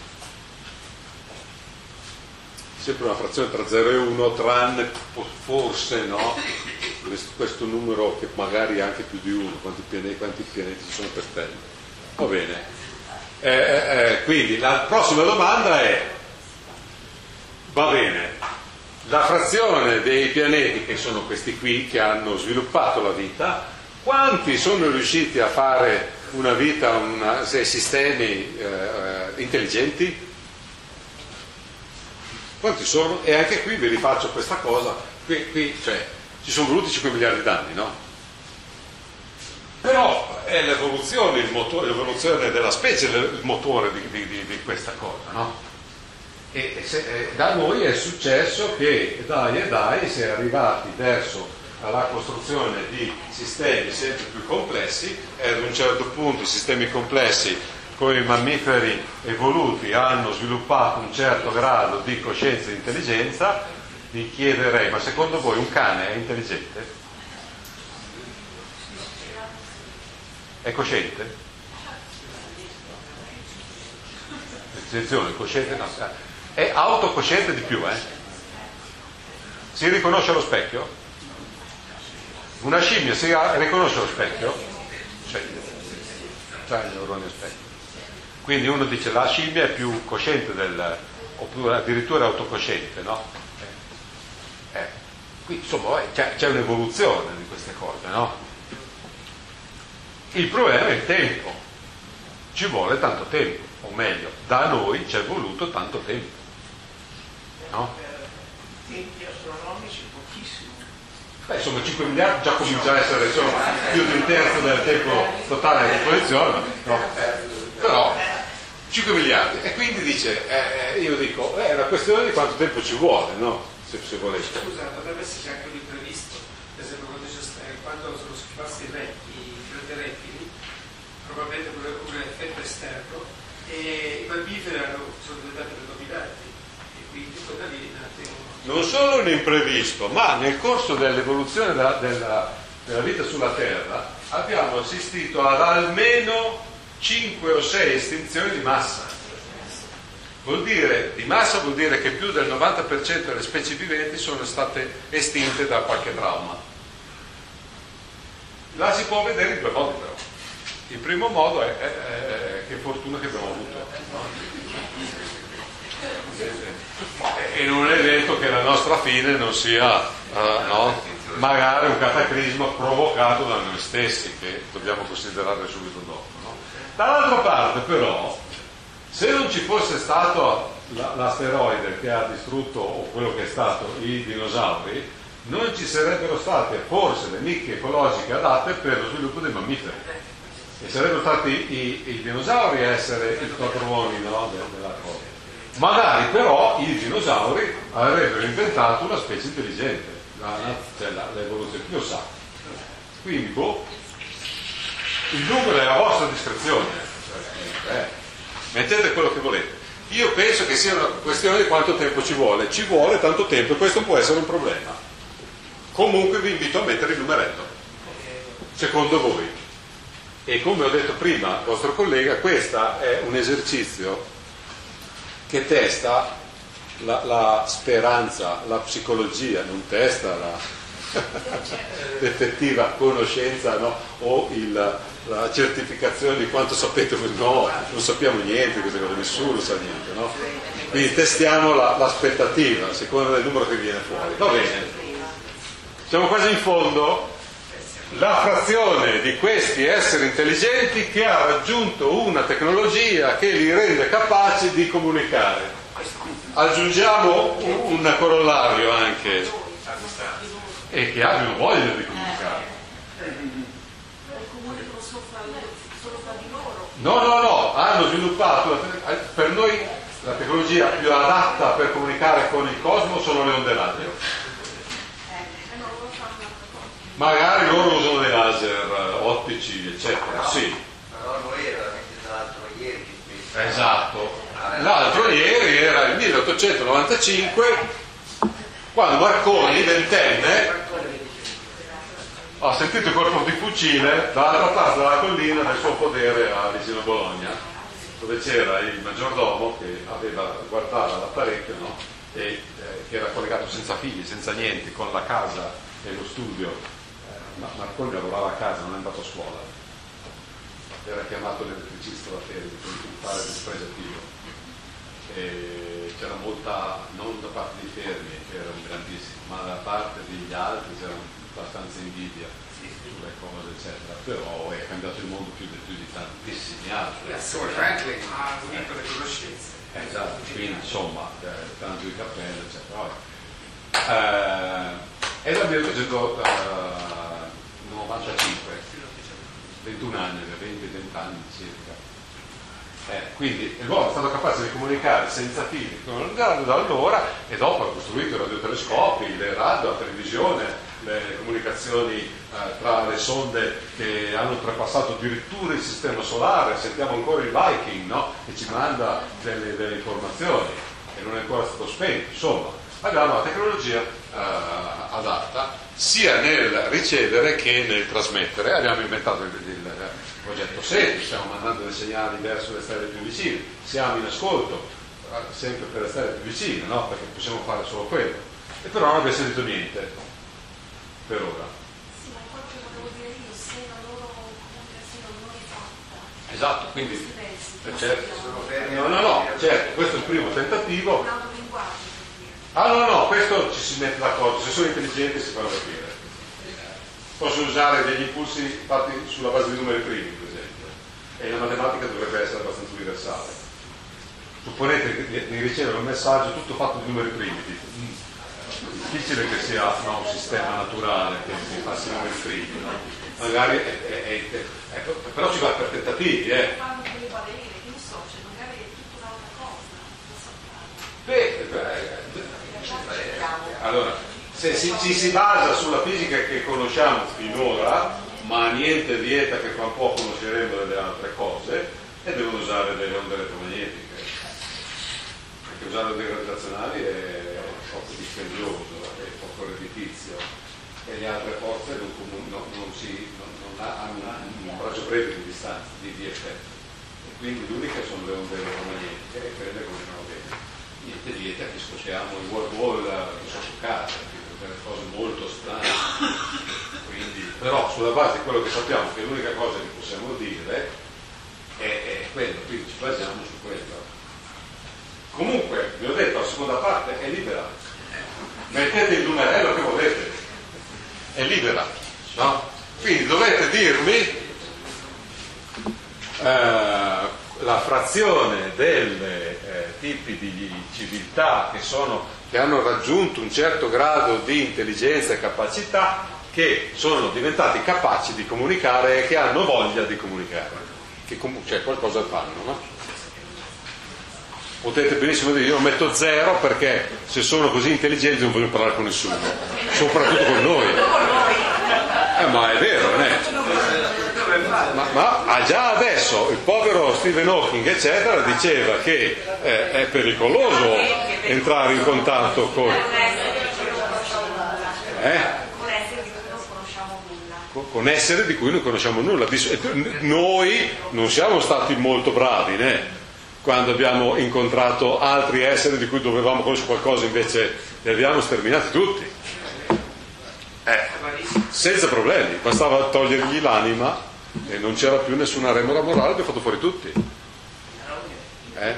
Sempre una frazione tra zero e uno, tranne forse no, questo numero che magari è anche più di uno, quanti pianeti, quanti pianeti ci sono per stelle. Va bene, eh, eh, quindi la prossima domanda è, va bene, la frazione dei pianeti, che sono questi qui, che hanno sviluppato la vita, quanti sono riusciti a fare una vita, una, sistemi eh, intelligenti? Quanti sono? E anche qui vi rifaccio questa cosa, qui, qui cioè, ci sono voluti cinque miliardi d'anni, no? Però è l'evoluzione, il motore, l'evoluzione della specie il motore di, di, di questa cosa, no? E se, eh, da noi è successo che dai e dai si è arrivati verso la costruzione di sistemi sempre più complessi e ad un certo punto i sistemi complessi con i mammiferi evoluti hanno sviluppato un certo grado di coscienza e intelligenza. Vi chiederei, ma secondo voi un cane è intelligente? È cosciente? Attenzione, cosciente no. È autocosciente di più, eh? Si riconosce allo specchio? Una scimmia si riconosce allo specchio? Cioè, c'ha i neuroni allo specchio. Quindi uno dice la scimmia è più cosciente del, oppure addirittura autocosciente, no? Eh, qui insomma c'è, c'è un'evoluzione di queste cose, no? Il problema è il tempo. Ci vuole tanto tempo, o meglio, da noi ci è voluto tanto tempo. No? Tempi astronomici pochissimo. Beh, insomma cinque miliardi già comincia a essere insomma, più di un terzo del tempo totale a disposizione, no? Però cinque miliardi, e quindi dice, eh, io dico, è una questione di quanto tempo ci vuole, no? Se, se volete. Scusa, potrebbe esserci anche un imprevisto, per esempio quando, quando sono scomparsi i rettili, probabilmente un effetto esterno, e i mammiferi sono diventati predominanti. Non solo un imprevisto, ma nel corso dell'evoluzione della, della, della vita sulla Terra abbiamo assistito ad almeno cinque o sei estinzioni di massa. Vuol dire, di massa vuol dire che più del novanta per cento delle specie viventi sono state estinte da qualche trauma. La si può vedere in due modi però. Il primo modo è, è, è che fortuna che abbiamo avuto. E non è detto che la nostra fine non sia uh, no, magari un cataclisma provocato da noi stessi, che dobbiamo considerare subito dopo, no? Dall'altra parte però, se non ci fosse stato la, l'asteroide che ha distrutto, o quello che è stato, i dinosauri, non ci sarebbero state forse le nicchie ecologiche adatte per lo sviluppo dei mammiferi. E sarebbero stati i, i dinosauri a essere i padroni, no, della cosa. Magari però i dinosauri avrebbero inventato una specie intelligente, la, cioè la, l'evoluzione, chi lo sa. Quindi, boh, il numero è a vostra discrezione, eh, mettete quello che volete. Io penso che sia una questione di quanto tempo ci vuole. Ci vuole tanto tempo e questo può essere un problema. Comunque vi invito a mettere il numerello, secondo voi. E come ho detto prima al vostro collega, questo è un esercizio che testa la, la speranza, la psicologia, non testa la l'effettiva conoscenza, no? O il, la certificazione di quanto sapete voi. No, non sappiamo niente, queste cose, nessuno sa niente, no? Quindi testiamo la, l'aspettativa a seconda del numero che viene fuori. Va bene, siamo quasi in fondo. La frazione di questi esseri intelligenti che ha raggiunto una tecnologia che li rende capaci di comunicare. Aggiungiamo un, un corollario anche, e che abbiano voglia di comunicare. Comunicano solo fra di loro. No, no, no, hanno sviluppato, per noi la tecnologia più adatta per comunicare con il cosmo sono le onde radio. Magari loro usano dei laser ottici, eccetera, sì. Però noi era veramente l'altro ieri che Esatto. L'altro ieri era il milleottocentonovantacinque, quando Marconi, ventenne, ha sentito il colpo di fucile dall'altra parte della collina del suo podere a vicino Bologna, dove c'era il maggiordomo che aveva guardava l'apparecchio, no? E eh, che era collegato senza figli, senza niente, con la casa e lo studio. Ma Marconi lavorava a casa, non è andato a scuola, era chiamato l'elettricista da Ferri, quindi un fare dispregiativo, e c'era molta, non da parte di Fermi che era un grandissimo, ma da parte degli altri c'era abbastanza invidia sulle cose eccetera, però è cambiato il mondo più di, più di tantissimi altri. Franklin ha unito le conoscenze. Esatto, quindi insomma tanto di cappello eccetera. Eh, è dal millenovecentonovantacinque, ventuno anni, venti venti anni circa. Eh, quindi l'uomo è stato capace di comunicare senza fili con il radio da allora, e dopo ha costruito i radiotelescopi, le radio, la televisione, le comunicazioni eh, tra le sonde che hanno oltrepassato addirittura il sistema solare. Sentiamo ancora il Viking, no? Che ci manda delle, delle informazioni e non è ancora stato spento. Insomma, abbiamo la tecnologia eh, adatta sia nel ricevere che nel trasmettere. Abbiamo inventato il, il, il progetto SETI, stiamo mandando dei segnali verso le stelle più vicine, siamo in ascolto eh, sempre per le stelle più vicine, no? Perché possiamo fare solo quello, e però non abbiamo sentito niente per ora. Sì, ma quello che volevo dire io, se la loro comunicazione non è fatta, Esatto, quindi questi eh, pezzi, certo. sono fermi. No, no, no, certo, questo è il primo tentativo. un altro linguaggio per dire. Ah no, no, questo ci si mette d'accordo, se sono intelligenti si fanno capire. Possono usare degli impulsi fatti sulla base di numeri primi, per esempio, e la matematica dovrebbe essere abbastanza universale. Supponete che di ricevere un messaggio tutto fatto di numeri primi, tipo, mm, difficile che sia no, un sistema naturale che si faccia i numeri primi, no? Magari è, è, è, è, però si va per tentativi, eh. Fanno quelle balene, che non so, cioè magari è tutta un'altra cosa, non so fare. Beh, beh, allora, se si, ci si basa sulla fisica che conosciamo finora, ma niente vieta che fra un po' conosceremo delle altre cose, e devono usare delle onde elettromagnetiche, perché usare le onde gravitazionali è poco dispendioso, è poco redditizio, e le altre forze non, non, non, si, non, non hanno un raggio breve di distanza, di, di effetto, e quindi l'unica sono le onde elettromagnetiche, e quelle conosciamo bene. Niente vieta che spostiamo il world wall sotto casa, delle cose molto strane. Quindi, però sulla base di quello che sappiamo, che l'unica cosa che possiamo dire è, è quello, quindi ci basiamo su quello. Comunque, vi ho detto, la seconda parte è libera. Mettete il numerello che volete, è libera, no? Quindi dovete dirmi eh, la frazione delle eh, tipi di civiltà che, sono, che hanno raggiunto un certo grado di intelligenza e capacità, che sono diventati capaci di comunicare e che hanno voglia di comunicare, che com- cioè qualcosa fanno, no? Potete benissimo dire io metto zero perché se sono così intelligenti non voglio parlare con nessuno, soprattutto con noi. Eh, ma è vero, non è? Ma, ma già adesso il povero Stephen Hawking eccetera diceva che eh, è pericoloso entrare in contatto con eh? con esseri di cui non conosciamo nulla. Noi non siamo stati molto bravi, né? Quando abbiamo incontrato altri esseri di cui dovevamo conoscere qualcosa, invece li abbiamo sterminati tutti. Eh, senza problemi, bastava togliergli l'anima e non c'era più nessuna remora morale, abbiamo fatto fuori tutti. Eh?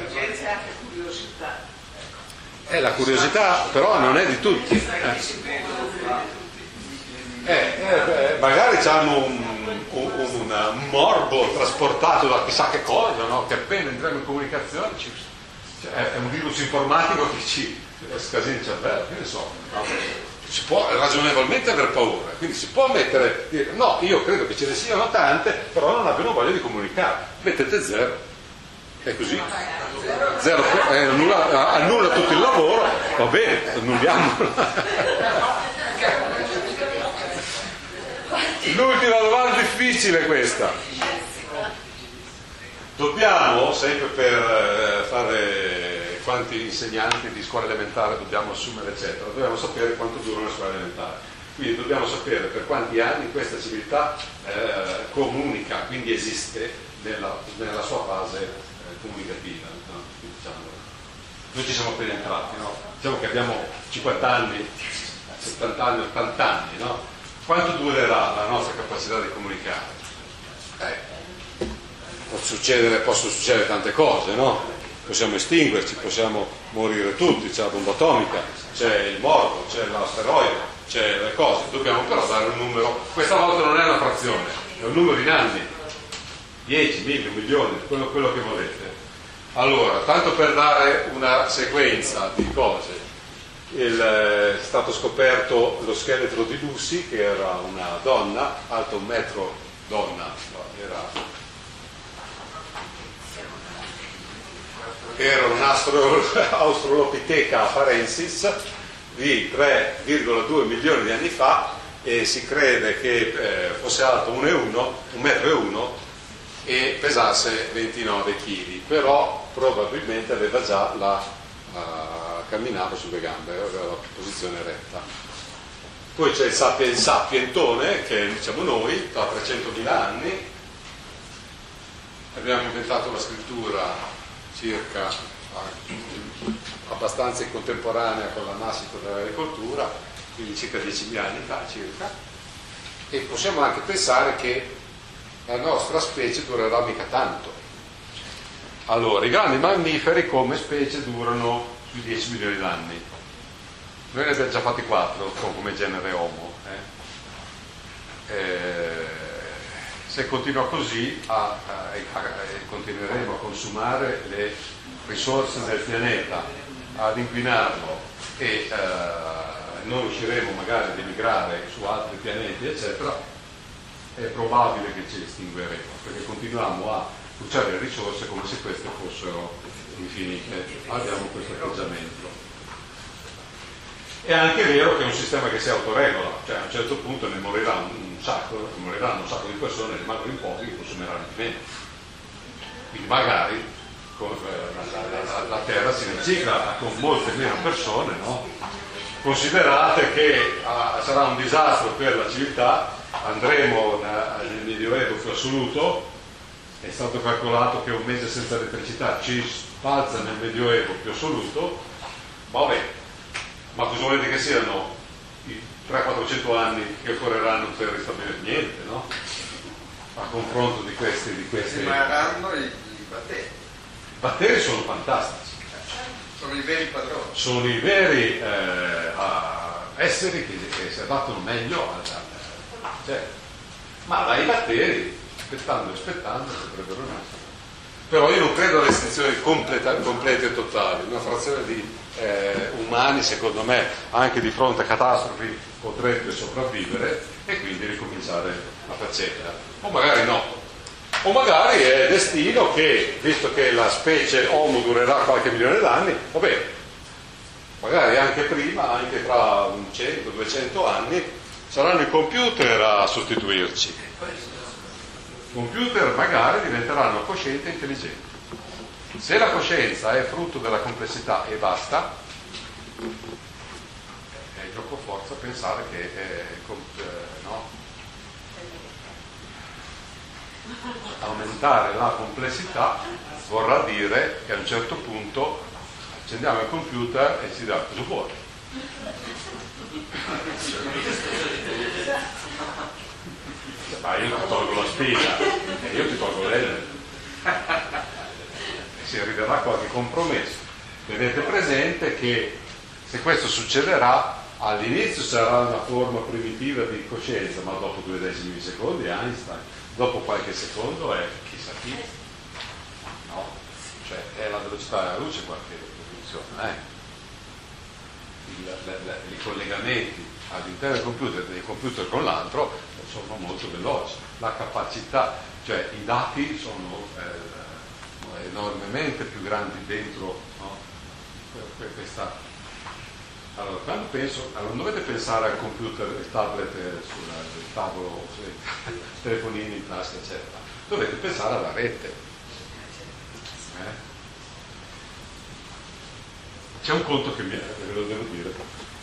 Eh, la curiosità però non è di tutti. Eh. Eh, eh, magari hanno un, un, un morbo trasportato da chissà che cosa, no? Che appena entriamo in comunicazione ci, cioè, è un virus informatico che ci scasina il cervello, che ne so, no? Si può ragionevolmente aver paura, quindi si può mettere, dire no, io credo che ce ne siano tante, però non abbiano voglia di comunicare, mettete zero, è così, zero, eh, annulla, annulla tutto il lavoro, va bene, annulliamolo. L'ultima domanda difficile questa. Dobbiamo, sempre per fare quanti insegnanti di scuola elementare dobbiamo assumere, eccetera, dobbiamo sapere quanto dura una scuola elementare. Quindi dobbiamo sapere per quanti anni questa civiltà eh, comunica, quindi esiste nella, nella sua fase eh, comunicativa. No? Diciamo, noi ci siamo appena entrati, no? Diciamo che abbiamo cinquanta anni, settanta anni, ottanta anni, no? Quanto durerà la nostra capacità di comunicare? Eh, può succedere, possono succedere tante cose, no? Possiamo estinguerci, possiamo morire tutti, c'è la bomba atomica, c'è il morbo, c'è l'asteroide, c'è le cose, dobbiamo però dare un numero, questa volta non è una frazione, è un numero in anni, dieci, mille, un milione, quello, quello che volete. Allora, tanto per dare una sequenza di cose, il, è stato scoperto lo scheletro di Lucy, che era una donna, alta un metro, donna, no, era, era un Australopithecus afarensis di tre virgola due milioni di anni fa, e si crede che eh, fosse alto uno virgola uno, un metro e uno, e pesasse ventinove chili, però probabilmente aveva già la Uh, camminava sulle gambe, aveva la posizione retta. Poi c'è il sapien, sapientone, che diciamo noi, da trecentomila anni, abbiamo inventato la scrittura circa uh, abbastanza contemporanea con la nascita dell'agricoltura, quindi circa diecimila anni fa circa, e possiamo anche pensare che la nostra specie durerà mica tanto. Allora, i grandi mammiferi come specie durano sui dieci milioni di anni. Noi ne abbiamo già fatti quattro come genere Homo. Eh? Eh, se continua così, a, a, a, a, continueremo a consumare le risorse del pianeta, ad inquinarlo, e eh, non riusciremo magari ad emigrare su altri pianeti, eccetera, è probabile che ci estingueremo, perché continuiamo a bruciare le risorse come se queste fossero infinite. Abbiamo questo atteggiamento. È anche vero che è un sistema che si autoregola, cioè a un certo punto ne morirà un sacco, moriranno un sacco di persone, rimangono in pochi che consumeranno di meno. Quindi magari con, eh, la, la, la terra si ricicla con molte meno persone, no? Considerate che ah, sarà un disastro per la civiltà, andremo nel Medioevo più assoluto. È stato calcolato che un mese senza elettricità ci spazza nel Medioevo più assoluto. Vabbè, ma cosa volete che siano i trecento-quattrocento anni che occorreranno per ristabilire niente, no? A confronto di questi di questi rimarranno i, i batteri. I batteri sono fantastici, sono i veri padroni, sono i veri eh, esseri che, che si adattano meglio a, cioè, ma dai batteri aspettando e aspettando potrebbero nascere. Però io non credo alle estinzioni completa, complete e totali. Una frazione di eh, umani, secondo me, anche di fronte a catastrofi potrebbe sopravvivere e quindi ricominciare a faccenda. O magari no. O magari è destino che, visto che la specie Homo durerà qualche milione d'anni, va bene, magari anche prima, anche tra cento duecento anni, saranno i computer a sostituirci. I computer magari diventeranno coscienti e intelligenti. Se la coscienza è frutto della complessità e basta, è troppo forza pensare che è, eh, no? Aumentare la complessità vorrà dire che a un certo punto accendiamo il computer e ci dà cosa vuole. Ma io ti tolgo la spina e io ti tolgo l'L. Si arriverà a qualche compromesso. Tenete presente che se questo succederà, all'inizio sarà una forma primitiva di coscienza, ma dopo due decimi di secondo è Einstein, dopo qualche secondo è chissà chi. No? Cioè è la velocità della luce qualche funziona. Eh? Il, le, le, I collegamenti all'interno del computer dei computer con l'altro sono molto veloci. La capacità, cioè i dati sono eh, enormemente più grandi dentro, no? Questa. Allora, quando penso, allora non dovete pensare al computer, il tablet sul tavolo, i telefonini in tasca, eccetera. Dovete pensare alla rete. Eh? C'è un conto che mi ve lo devo dire,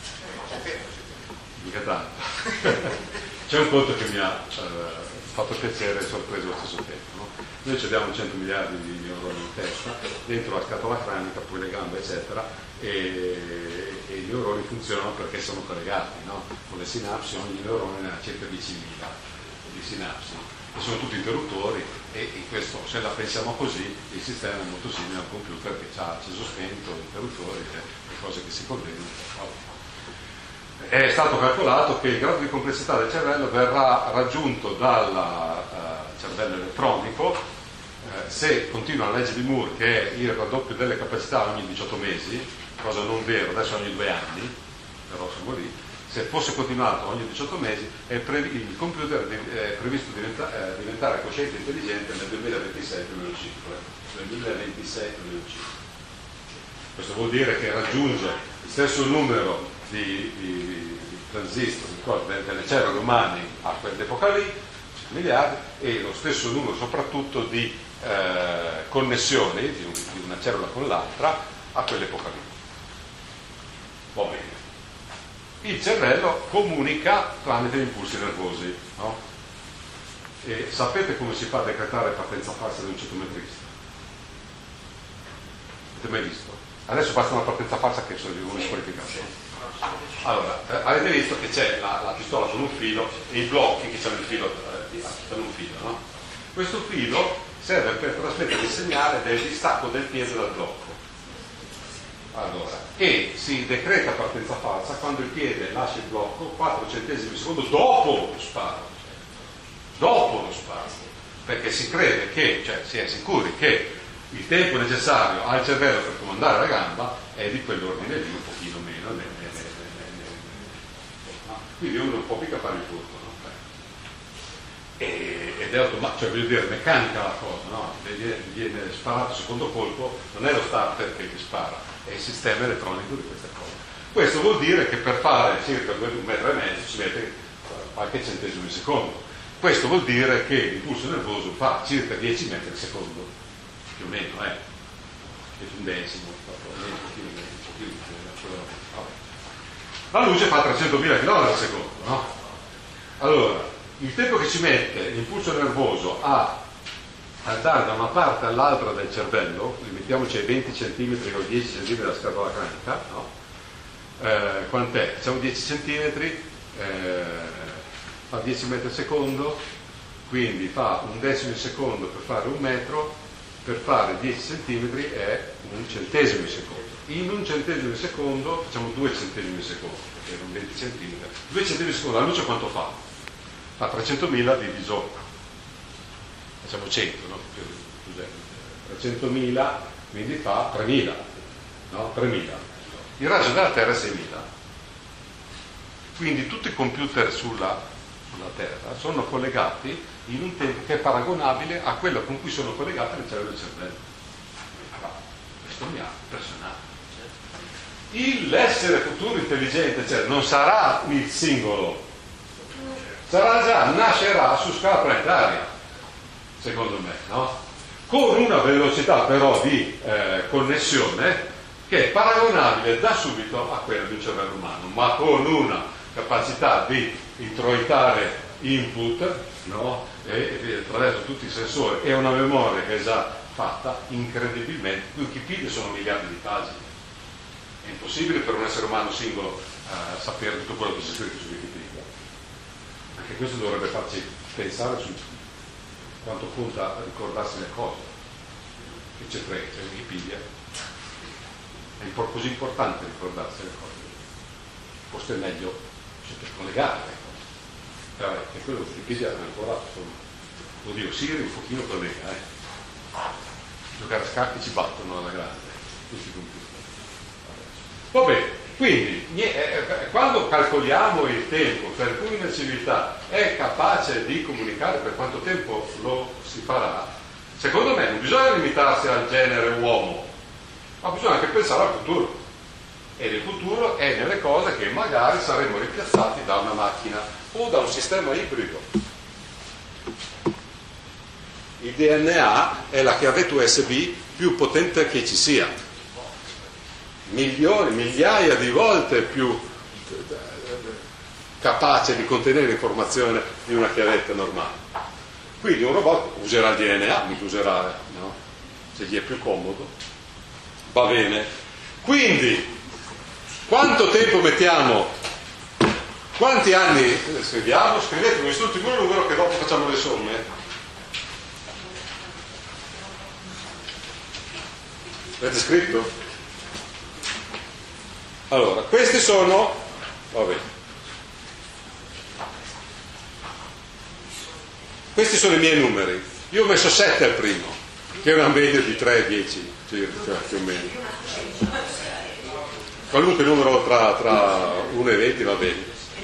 mica tanto. C'è un conto che mi ha eh, fatto piacere e sorpreso allo stesso tempo. No? Noi ci abbiamo cento miliardi di neuroni in testa, dentro la scatola cranica, poi le gambe, eccetera, e, e i neuroni funzionano perché sono collegati, no? Con le sinapsi, ogni neurone ne ha circa diecimila di sinapsi, e sono tutti interruttori, e in questo, se la pensiamo così, il sistema è molto simile a un computer che ha acceso spento, interruttori, le cose che si collegano. È stato calcolato che il grado di complessità del cervello verrà raggiunto dal uh, cervello elettronico uh, se continua la legge di Moore, che è il raddoppio delle capacità ogni diciotto mesi, cosa non vera, adesso ogni due anni, però siamo lì. Se fosse continuato ogni diciotto mesi, è previ- il computer è previsto diventa- eh, diventare cosciente e intelligente nel duemilaventisei duemilacinque. duemilaventisei duemilacinque. Questo vuol dire che raggiunge il stesso numero di, di, di transistor, di, delle cellule umane a quell'epoca lì, miliardi, e lo stesso numero soprattutto di eh, connessioni di, un, di una cellula con l'altra a quell'epoca lì. Va bene. Il cervello comunica tramite gli impulsi nervosi, no? E sapete come si fa a decretare partenza falsa di un citometrista? Avete mai visto? Adesso basta una partenza falsa che sono uno squalificato. Allora, eh, avete visto che c'è la, la pistola con un filo e i blocchi che hanno il filo, eh, hanno un filo, no? Questo filo serve per trasmettere il segnale del distacco del piede dal blocco. Allora, e si decreta partenza falsa quando il piede lascia il blocco quattro centesimi di secondo dopo lo sparo. Dopo lo sparo. Perché si crede che, cioè si è sicuri che il tempo necessario al cervello per comandare la gamba è di quell'ordine lì, un pochino meno. Ne, ne, ne, ne, ne. Quindi uno non può mica fare il furto, no? E, ed è automatico, cioè voglio dire, meccanica la cosa, no? Viene, viene sparato secondo colpo, non è lo starter che ti spara, è il sistema elettronico di questa cosa. Questo vuol dire che per fare circa un metro e mezzo ci mette qualche centesimo di secondo. Questo vuol dire che l'impulso nervoso fa circa dieci metri al secondo, più o meno, eh? Un decimo, un pochino meno, un pochino meno. La luce fa trecentomila chilometri al secondo, no? Allora, il tempo che ci mette l'impulso nervoso a andare da una parte all'altra del cervello, limitiamoci ai venti centimetri o dieci centimetri della scatola cranica, no? Eh, quant'è? Facciamo dieci centimetri, eh, fa dieci metri al secondo, quindi fa un decimo di secondo per fare un metro, per fare dieci centimetri è un centesimo di secondo. In un centesimo di secondo facciamo due centesimi di secondo, perché erano venti centimetri. due centesimi di secondo, la luce quanto fa? Fa trecentomila diviso, facciamo cento, no? trecentomila, quindi fa tremila, no? tremila. Il raggio della Terra è seimila. Quindi tutti i computer sulla, sulla Terra sono collegati in un tempo che è paragonabile a quello con cui sono collegate le cellule del cervello. Allora, questo mi ha impressionato. L'essere futuro intelligente, cioè, non sarà il singolo, sarà già, nascerà su scala planetaria, secondo me, no? Con una velocità però di eh, connessione che è paragonabile da subito a quella di un cervello umano, ma con una capacità di introitare input, no? e, e attraverso tutti i sensori e una memoria che è già fatta incredibilmente. Wikipedia sono miliardi di pagine. È impossibile per un essere umano singolo eh, sapere tutto quello che c'è scritto su Wikipedia. Anche questo dovrebbe farci pensare su quanto conta ricordarsi le cose. Che c'è frega, c'è Wikipedia. È un po' così importante ricordarsi le cose. Forse è meglio collegare le cose. Vabbè, che quello di Wikipedia è ancora, insomma. Oddio, Siri un pochino collega, eh. Giocare a scacchi ci battono alla grande, tutti i computer. Va bene, quindi eh, quando calcoliamo il tempo per cui una civiltà è capace di comunicare, per quanto tempo lo si farà, secondo me non bisogna limitarsi al genere uomo, ma bisogna anche pensare al futuro. E il futuro è nelle cose che magari saremo rimpiazzati da una macchina o da un sistema ibrido. Il D N A è la chiavetta U S B più potente che ci sia. Milioni, migliaia di volte più capace di contenere informazione di una chiavetta normale. Quindi un robot userà il D N A, mica userà, no? Se gli è più comodo, va bene. Quindi, quanto tempo mettiamo? Quanti anni scriviamo? Scrivete quest'ultimo numero che dopo facciamo le somme. Avete scritto? Allora, questi sono, vabbè, questi sono i miei numeri. Io ho messo sette al primo, che è una media di tre a dieci circa, più o meno. Qualunque numero tra, tra uno e venti va bene.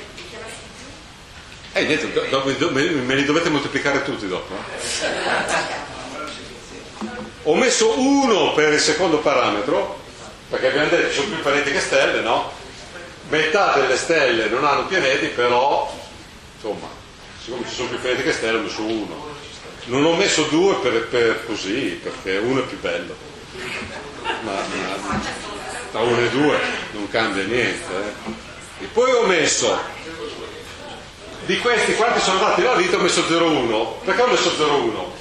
E eh, niente, dopo, me li dovete moltiplicare tutti dopo. Eh? Ho messo uno per il secondo parametro, perché abbiamo detto che sono più pianeti che stelle, no? Metà delle stelle non hanno pianeti, però insomma, siccome ci sono più pianeti che stelle ho messo uno. Non ho messo due per, per così, perché uno è più bello, ma, ma tra uno e due non cambia niente, eh? E poi ho messo, di questi quanti sono dati la vita, ho messo zero virgola uno. Perché ho messo zero virgola uno?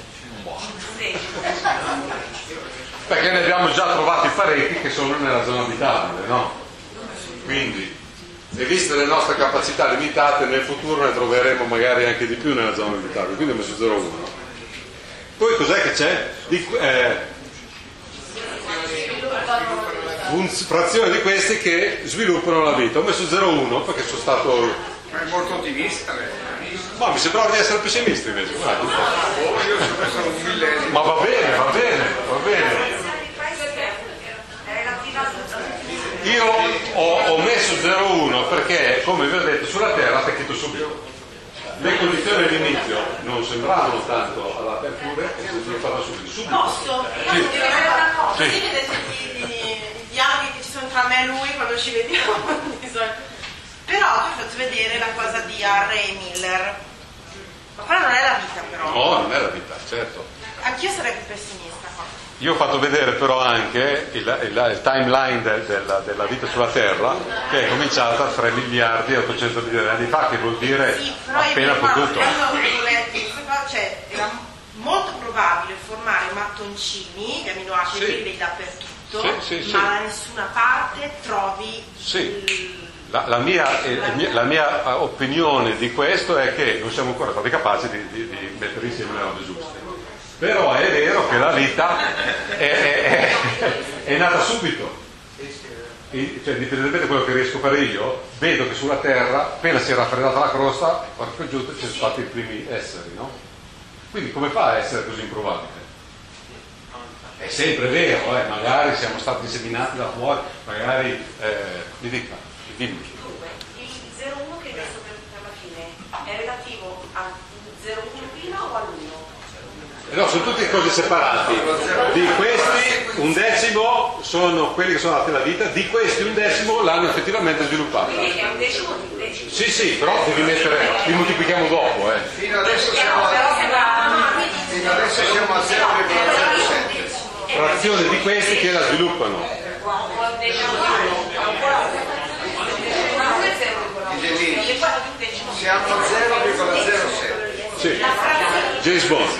Perché ne abbiamo già trovati parecchi che sono nella zona abitabile, no? Quindi, e viste le nostre capacità limitate, nel futuro ne troveremo magari anche di più nella zona abitabile, quindi ho messo zero virgola uno. Poi cos'è che c'è? Di, eh, un, frazione di questi che sviluppano la vita. Ho messo zero virgola uno perché sono stato... Ma è molto ottimista, ma mi sembrava di essere pessimista invece. Guarda. Oh, io sono messo un millesimo. Ma va bene, va bene, va bene. Io ho, ho messo zero virgola uno perché, come vi ho detto, sulla Terra ha attecchito subito. Le condizioni all'inizio non sembravano tanto all'apertura e si sono fatte subito. subito. Posso? Sì. Io dire una cosa, Sì. sì. Vedete i dialoghi che ci sono tra me e lui quando ci vediamo. Però tu hai fatto vedere la cosa di Array Miller. Ma quella non è la vita, però. No, non è la vita, certo. Anch'io sarei più pessimista qua. Io ho fatto vedere però anche il, il, il timeline de, della, della vita sulla Terra, che è cominciata a tre miliardi e ottocento milioni di anni fa, che vuol dire sì, però appena io potuto. Quando ho letto questa cosa, cioè, era molto probabile formare mattoncini di aminoacidi, Sì. quelli dappertutto, Sì, sì, ma sì. da nessuna parte trovi Sì. il... La, la, mia, eh, la mia opinione di questo è che non siamo ancora stati capaci di, di, di mettere insieme le robe giuste. Però è vero che la vita è, è, è, è nata subito. E, cioè, indipendentemente da quello che riesco a fare io, vedo che sulla Terra, appena si è raffreddata la crosta, porca giù, ci sono stati i primi esseri, no? Quindi come fa a essere così improbabile? è sempre vero, eh, magari siamo stati seminati da fuori, magari eh, mi dica, dimmi. Dunque, il zero uno che hai messo per, per la fine è relativo al zero uno prima o all'uno? No, sono tutte cose separate. Di questi un decimo sono quelli che sono dati alla vita, di questi un decimo l'hanno effettivamente sviluppato. Quindi è un decimo di un decimo. Sì, sì, però devi mettere, li moltiplichiamo dopo, eh. Fino adesso siamo a, fino adesso siamo a zero virgola zero sette. Frazione di questi che la sviluppano. Siamo a zero virgola zero sette. Sì, James Bond.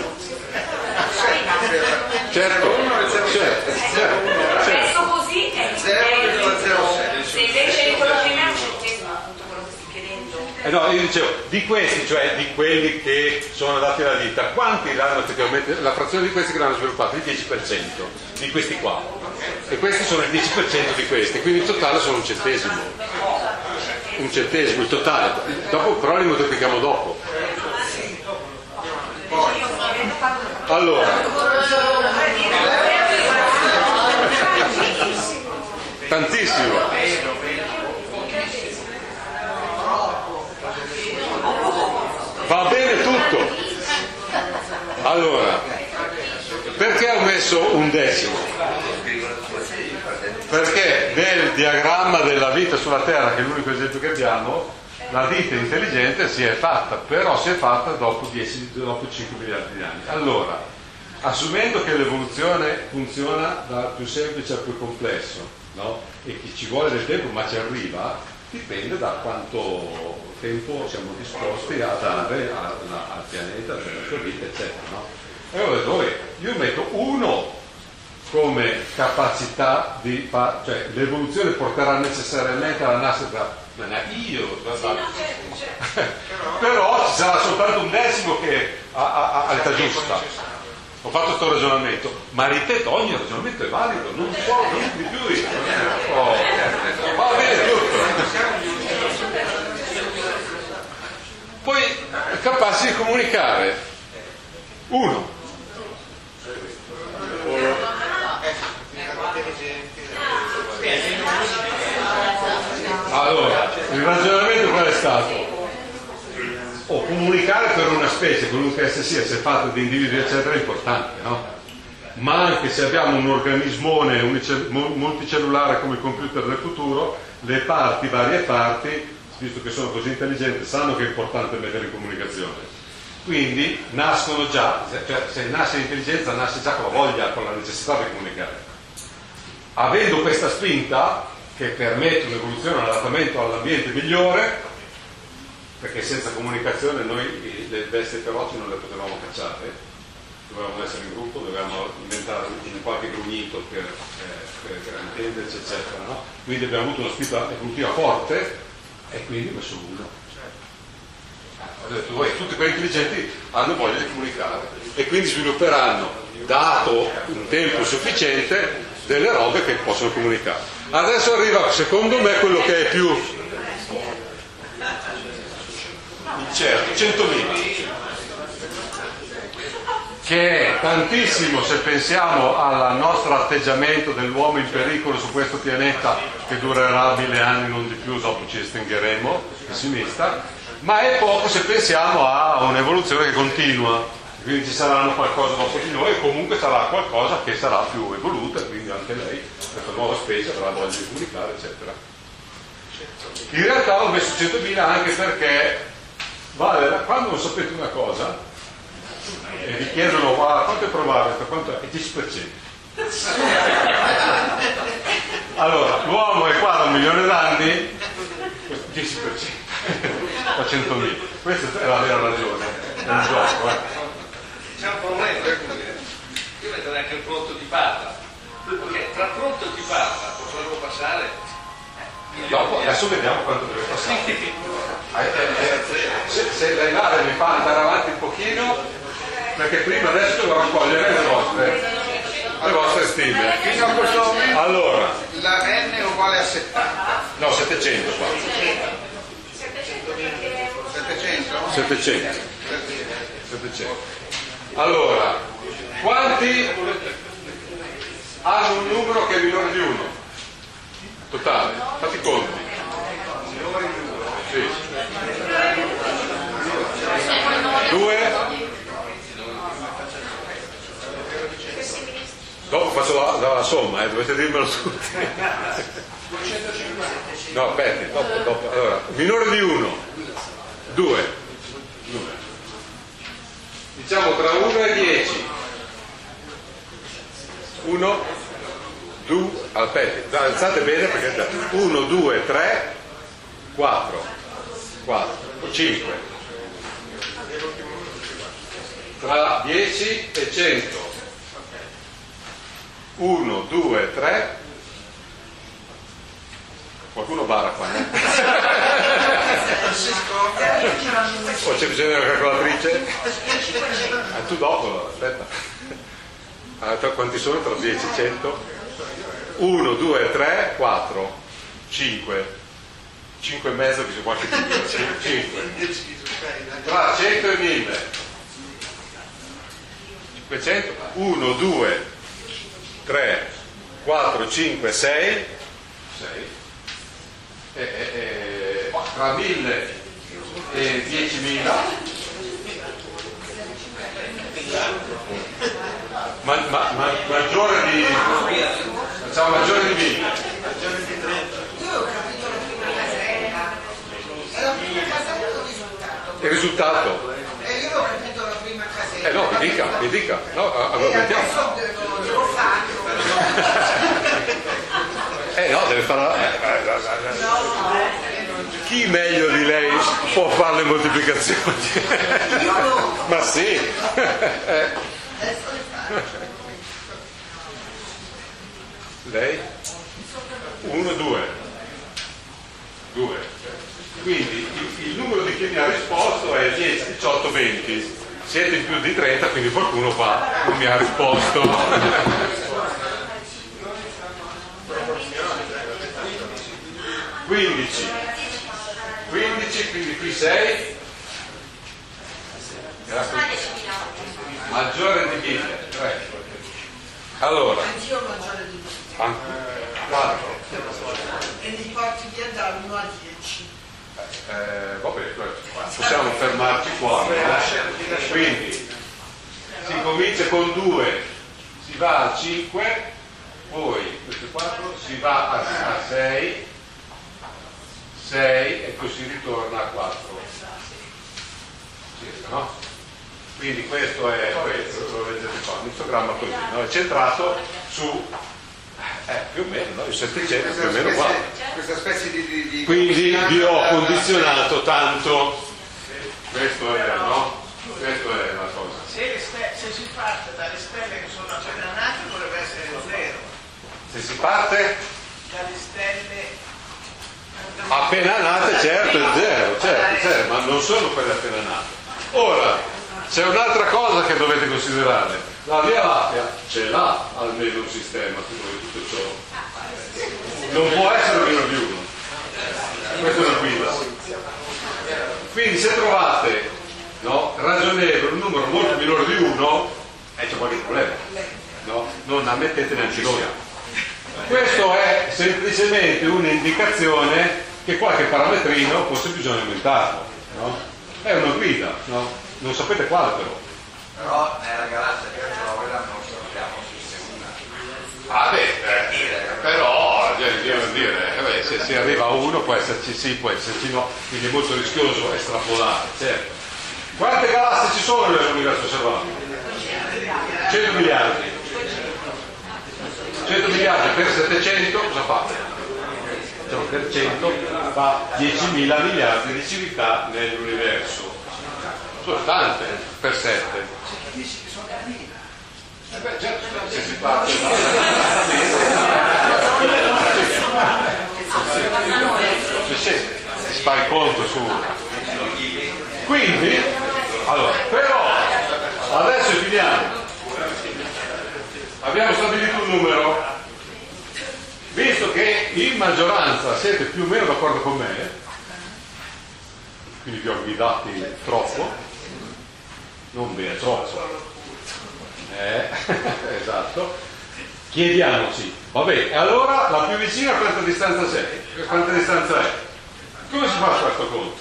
Certo, certo, certo. Adesso così è zero virgola zero sette. se invece di quello che è un centesimo, appunto quello che stai chiedendo. Eh no, io dicevo, di questi, cioè di quelli che sono dati alla vita, quanti l'hanno effettivamente, la frazione di questi che l'hanno sviluppato? Il dieci per cento di questi qua. E questi sono il dieci per cento di questi, quindi in totale sono un centesimo. Un centesimo, il totale. Dopo però li moltiplichiamo dopo. Allora, tantissimo. Va bene tutto. Allora, perché ho messo un decimo? Perché nel diagramma della vita sulla Terra, che è l'unico esempio che abbiamo, la vita intelligente si è fatta, però si è fatta dopo, dieci, dopo cinque miliardi di anni. Allora, assumendo che l'evoluzione funziona dal più semplice al più complesso, no? E che ci vuole del tempo ma ci arriva, dipende da quanto tempo siamo disposti a dare alla, al pianeta, alla sua vita, eccetera. No? E allora dove io metto uno come capacità di fare, cioè l'evoluzione porterà necessariamente alla nascita, non è io, però ci sarà soltanto un decimo che ha l'età giusta. Ho fatto questo ragionamento, ma ripeto, ogni ragionamento è valido, non so, non di più io. Oh, va bene tutto. Poi capaci di comunicare. Uno. Allora, il ragionamento qual è stato? O comunicare per una specie, qualunque essa sia, se è fatta di individui eccetera, è importante, no? Ma anche se abbiamo un organismone unicell- multicellulare come il computer del futuro, le parti, varie parti, visto che sono così intelligenti, sanno che è importante mettere in comunicazione. Quindi nascono già, cioè se nasce l'intelligenza nasce già con la voglia, con la necessità di comunicare. Avendo questa spinta, che permette un'evoluzione, un adattamento all'ambiente migliore, perché senza comunicazione noi le bestie feroci non le potevamo cacciare, dovevamo essere in gruppo, dovevamo inventare un qualche grugnito per, eh, per, per intenderci, eccetera, no? Quindi abbiamo avuto una spinta evolutiva forte e quindi ho messo uno. Ho detto, voi, tutti quelli intelligenti hanno voglia di comunicare e quindi svilupperanno, dato un tempo sufficiente, delle robe che possono comunicare. Adesso arriva, secondo me, quello che è più incerto, centomila, che è tantissimo se pensiamo al nostro atteggiamento dell'uomo in pericolo su questo pianeta, che durerà mille anni, non di più, dopo ci estingueremo, pessimista, ma è poco se pensiamo a un'evoluzione che continua, quindi ci saranno qualcosa dopo di noi e comunque sarà qualcosa che sarà più evoluta, quindi anche lei, questa nuova specie, avrà voglia di comunicare, eccetera. In realtà ho messo centomila anche perché, vale, quando non sapete una cosa e vi chiedono ah, quanto è probabile, quanto è? È dieci per cento. Allora, l'uomo è qua da un milione d'anni, dieci per cento, da centomila. Questa è la vera ragione, è un gioco. Eh. C'è un problema, io metterei anche il pronto di parla, perché tra pronto di parla potrebbero passare eh, dopo, adesso vediamo quanto deve passare. Eh, eh, se, se lei Lara mi fa andare avanti un pochino, perché prima adesso devo raccogliere le vostre, le vostre stime. Fino a questo momento allora, la N è uguale a settanta. No, settecento qua. settecento? settecento. settecento. Allora, quanti hanno un numero che è minore di uno. Totale, fatti i conti. Sì. Due. Dopo faccio la, la somma, eh, dovete dirmelo tutti. No, aspetti, dopo, dopo. Allora, minore di uno. Due. Due. Diciamo tra uno e dieci. uno, due, aspetti, alzate bene perché uno, due, tre, quattro, quattro, cinque. Tra dieci e cento. uno, due, tre. Qualcuno barra qua, no? O c'è bisogno della calcolatrice? Ah, tu dopo, aspetta. Allora, quanti sono tra dieci e cento? uno, due, tre, quattro, cinque. cinque e mezzo, che c'è qualche piccolo. cinque. Tra cento e mille. cinquecento. uno, due, tre, quattro, cinque, sei. sei. E, e, e, tra mille e diecimila. Ma, ma, ma, maggiore di facciamo maggiore di mille. Io ho capito la prima casella. È la prima casella o il risultato? Il risultato? E io ho capito la prima casella. Eh no, mi dica, mi dica. No, E argomentiamo. adesso devo, devo farlo. Eh no, deve fare la... Chi meglio di lei può fare le moltiplicazioni? Io no. Ma sì. Adesso le faccio. Lei? uno, due. due. Quindi il, il numero di chi mi ha risposto è dieci, diciotto, venti. Siete in più di trenta, quindi qualcuno qua non mi ha risposto. quindici. quindici, quindi qui sei. Maggiore di mille. tre. Allora. Anch'io ho maggiore di me. quattro. E mi porti via da uno a dieci. Eh, vabbè, possiamo fermarci qua. Quindi si comincia con due, si va a cinque, poi questo quattro si va a sei, sei e poi si ritorna a quattro. Circa, no? Quindi questo è questo, lo vedete qua, un istogramma così, no? È centrato su eh, più o meno, no? Il settecento più o meno qua. Questa specie di, di, di Quindi vi ho condizionato tanto, questo è, no? Questo è la cosa. Se, le ste- se si parte dalle stelle che sono appena nate dovrebbe essere zero. Se si parte Dalle stelle appena nate, certo, è zero, certo, certo, ma non sono quelle appena nate. Ora, c'è un'altra cosa che dovete considerare. La Via Lattea ce l'ha almeno un sistema su tutto ciò. Non può essere meno di uno. Questa è una guida. Quindi se trovate, no, ragionevole un numero molto minore di uno, eh, c'è qualche problema. No? Non ammettete neanche noi. Questo è semplicemente un'indicazione che qualche parametrino forse bisogna aumentarlo. No? È una guida, no? Non sapete quale però. Però nella galassia che trova non sappiamo se c'è una. Ah beh, eh, però devo dire, eh, beh, se si arriva a uno può esserci sì, può esserci no, quindi è molto rischioso estrapolare, certo. Quante galassie ci sono nell'universo osservato? cento miliardi. cento miliardi per settecento cosa fa? Diciamo per cento fa diecimila miliardi di civiltà nell'universo. Sono tante per sette. Eh beh, certo, se si parte si fa il conto su. Quindi, allora, però, adesso finiamo. Abbiamo stabilito un numero. Visto che in maggioranza siete più o meno d'accordo con me, quindi vi ho guidati troppo, non bene, troppo. Eh, esatto. chiediamoci, vabbè, e allora la più vicina quanta distanza c'è? Quanta distanza è? Come si fa questo conto?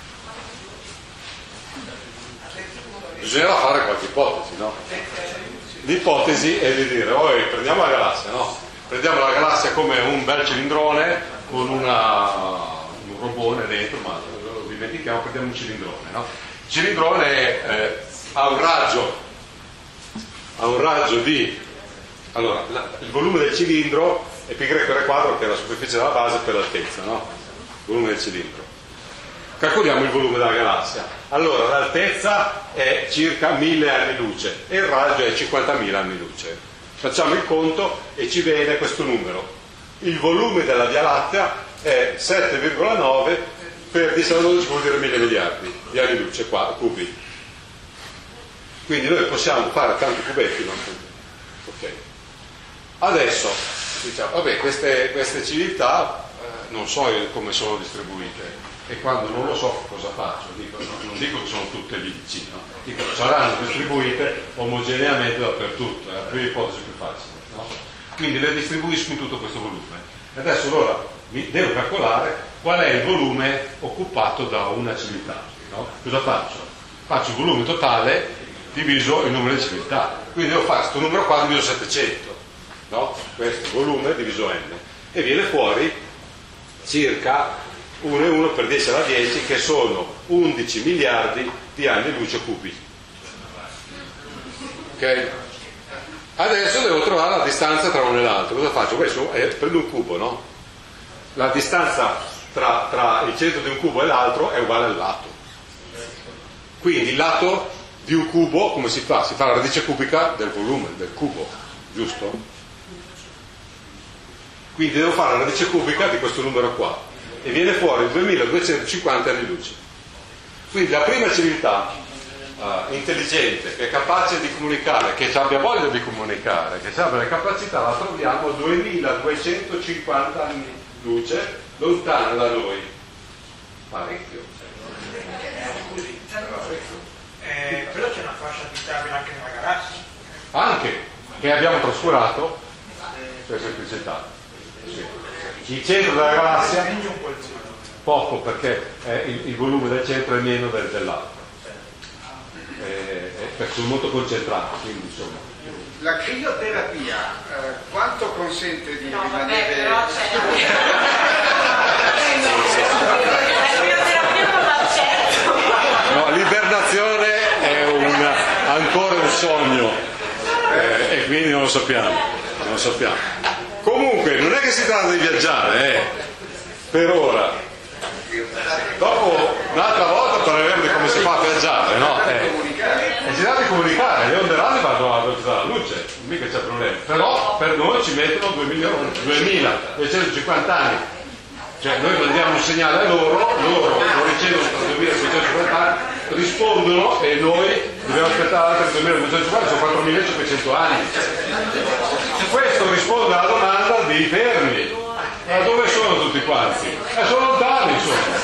Bisognerà fare qualche ipotesi, no? L'ipotesi è di dire, oh, prendiamo la galassia, no? Prendiamo la galassia come un bel cilindrone con una, un robone dentro, ma lo dimentichiamo, prendiamo un cilindrone, no? Il cilindrone è, eh, ha un raggio, ha un raggio di, allora, la, il volume del cilindro è pi greco r quadro, che è la superficie della base per l'altezza, no? Il volume del cilindro. Calcoliamo il volume della galassia. Allora, l'altezza è circa mille anni luce e il raggio è cinquantamila anni luce. Facciamo il conto e ci viene questo numero. Il volume della Via Lattea è sette virgola nove per dieci alla dodici, vuol dire mille miliardi di anni luce qua, cubi. Quindi noi possiamo fare tanti cubetti, non ok. Adesso diciamo, vabbè, queste, queste civiltà eh, non so come sono distribuite. E quando non lo so cosa faccio? Dico, no, non dico che sono tutte lì vicino, dico che saranno distribuite omogeneamente dappertutto, è la prima ipotesi più facile, no? Quindi le distribuisco in tutto questo volume. E adesso allora mi devo calcolare qual è il volume occupato da una civiltà, no? Cosa faccio? Faccio il volume totale diviso il numero di civiltà, quindi devo fare questo numero qua diviso settecento, no? Questo volume diviso n, e viene fuori circa uno e uno per dieci alla dieci, che sono undici miliardi di anni luce cubi. Ok? Adesso devo trovare la distanza tra uno e l'altro. Cosa faccio? Questo è, prendo un cubo, no? La distanza tra, tra il centro di un cubo e l'altro è uguale al lato. Quindi il lato di un cubo come si fa? Si fa la radice cubica del volume del cubo, giusto? Quindi devo fare la radice cubica di questo numero qua. E viene fuori duemiladuecentocinquanta anni luce. Quindi la prima civiltà uh, intelligente, che è capace di comunicare, che abbia voglia di comunicare, che abbia le capacità, la troviamo a duemiladuecentocinquanta anni luce lontana da noi. Parecchio. Scusi, eh, però c'è una fascia abitabile anche nella galassia. Anche, che abbiamo trascurato, per semplicità. Sì. Il centro della galassia poco, perché eh, il, il volume del centro è meno del, dell'altro, eh, eh, sono molto concentrato, quindi insomma. La crioterapia eh, quanto consente di No, vabbè, rimanere... però c'è la crioterapia non l'accetto. No, l'ibernazione è un, ancora un sogno, eh, e quindi non lo sappiamo, non lo sappiamo. Comunque non è che si tratta di viaggiare, eh, per ora. Dopo un'altra volta parleremo di come si fa a viaggiare, no? Eh, e si tratta di comunicare, le onde radio vanno alla velocità della luce, mica c'è problema. Però per noi ci mettono duemiladuecentocinquanta anni. Cioè noi mandiamo un segnale a loro, loro lo ricevono tra duemiladuecentocinquanta anni, rispondono e noi dobbiamo aspettare altri duemiladuecentocinquanta, sono quattromilacinquecento anni. Questo risponde alla domanda dei fermi. Ma dove sono tutti quanti? Eh, sono lontani, insomma.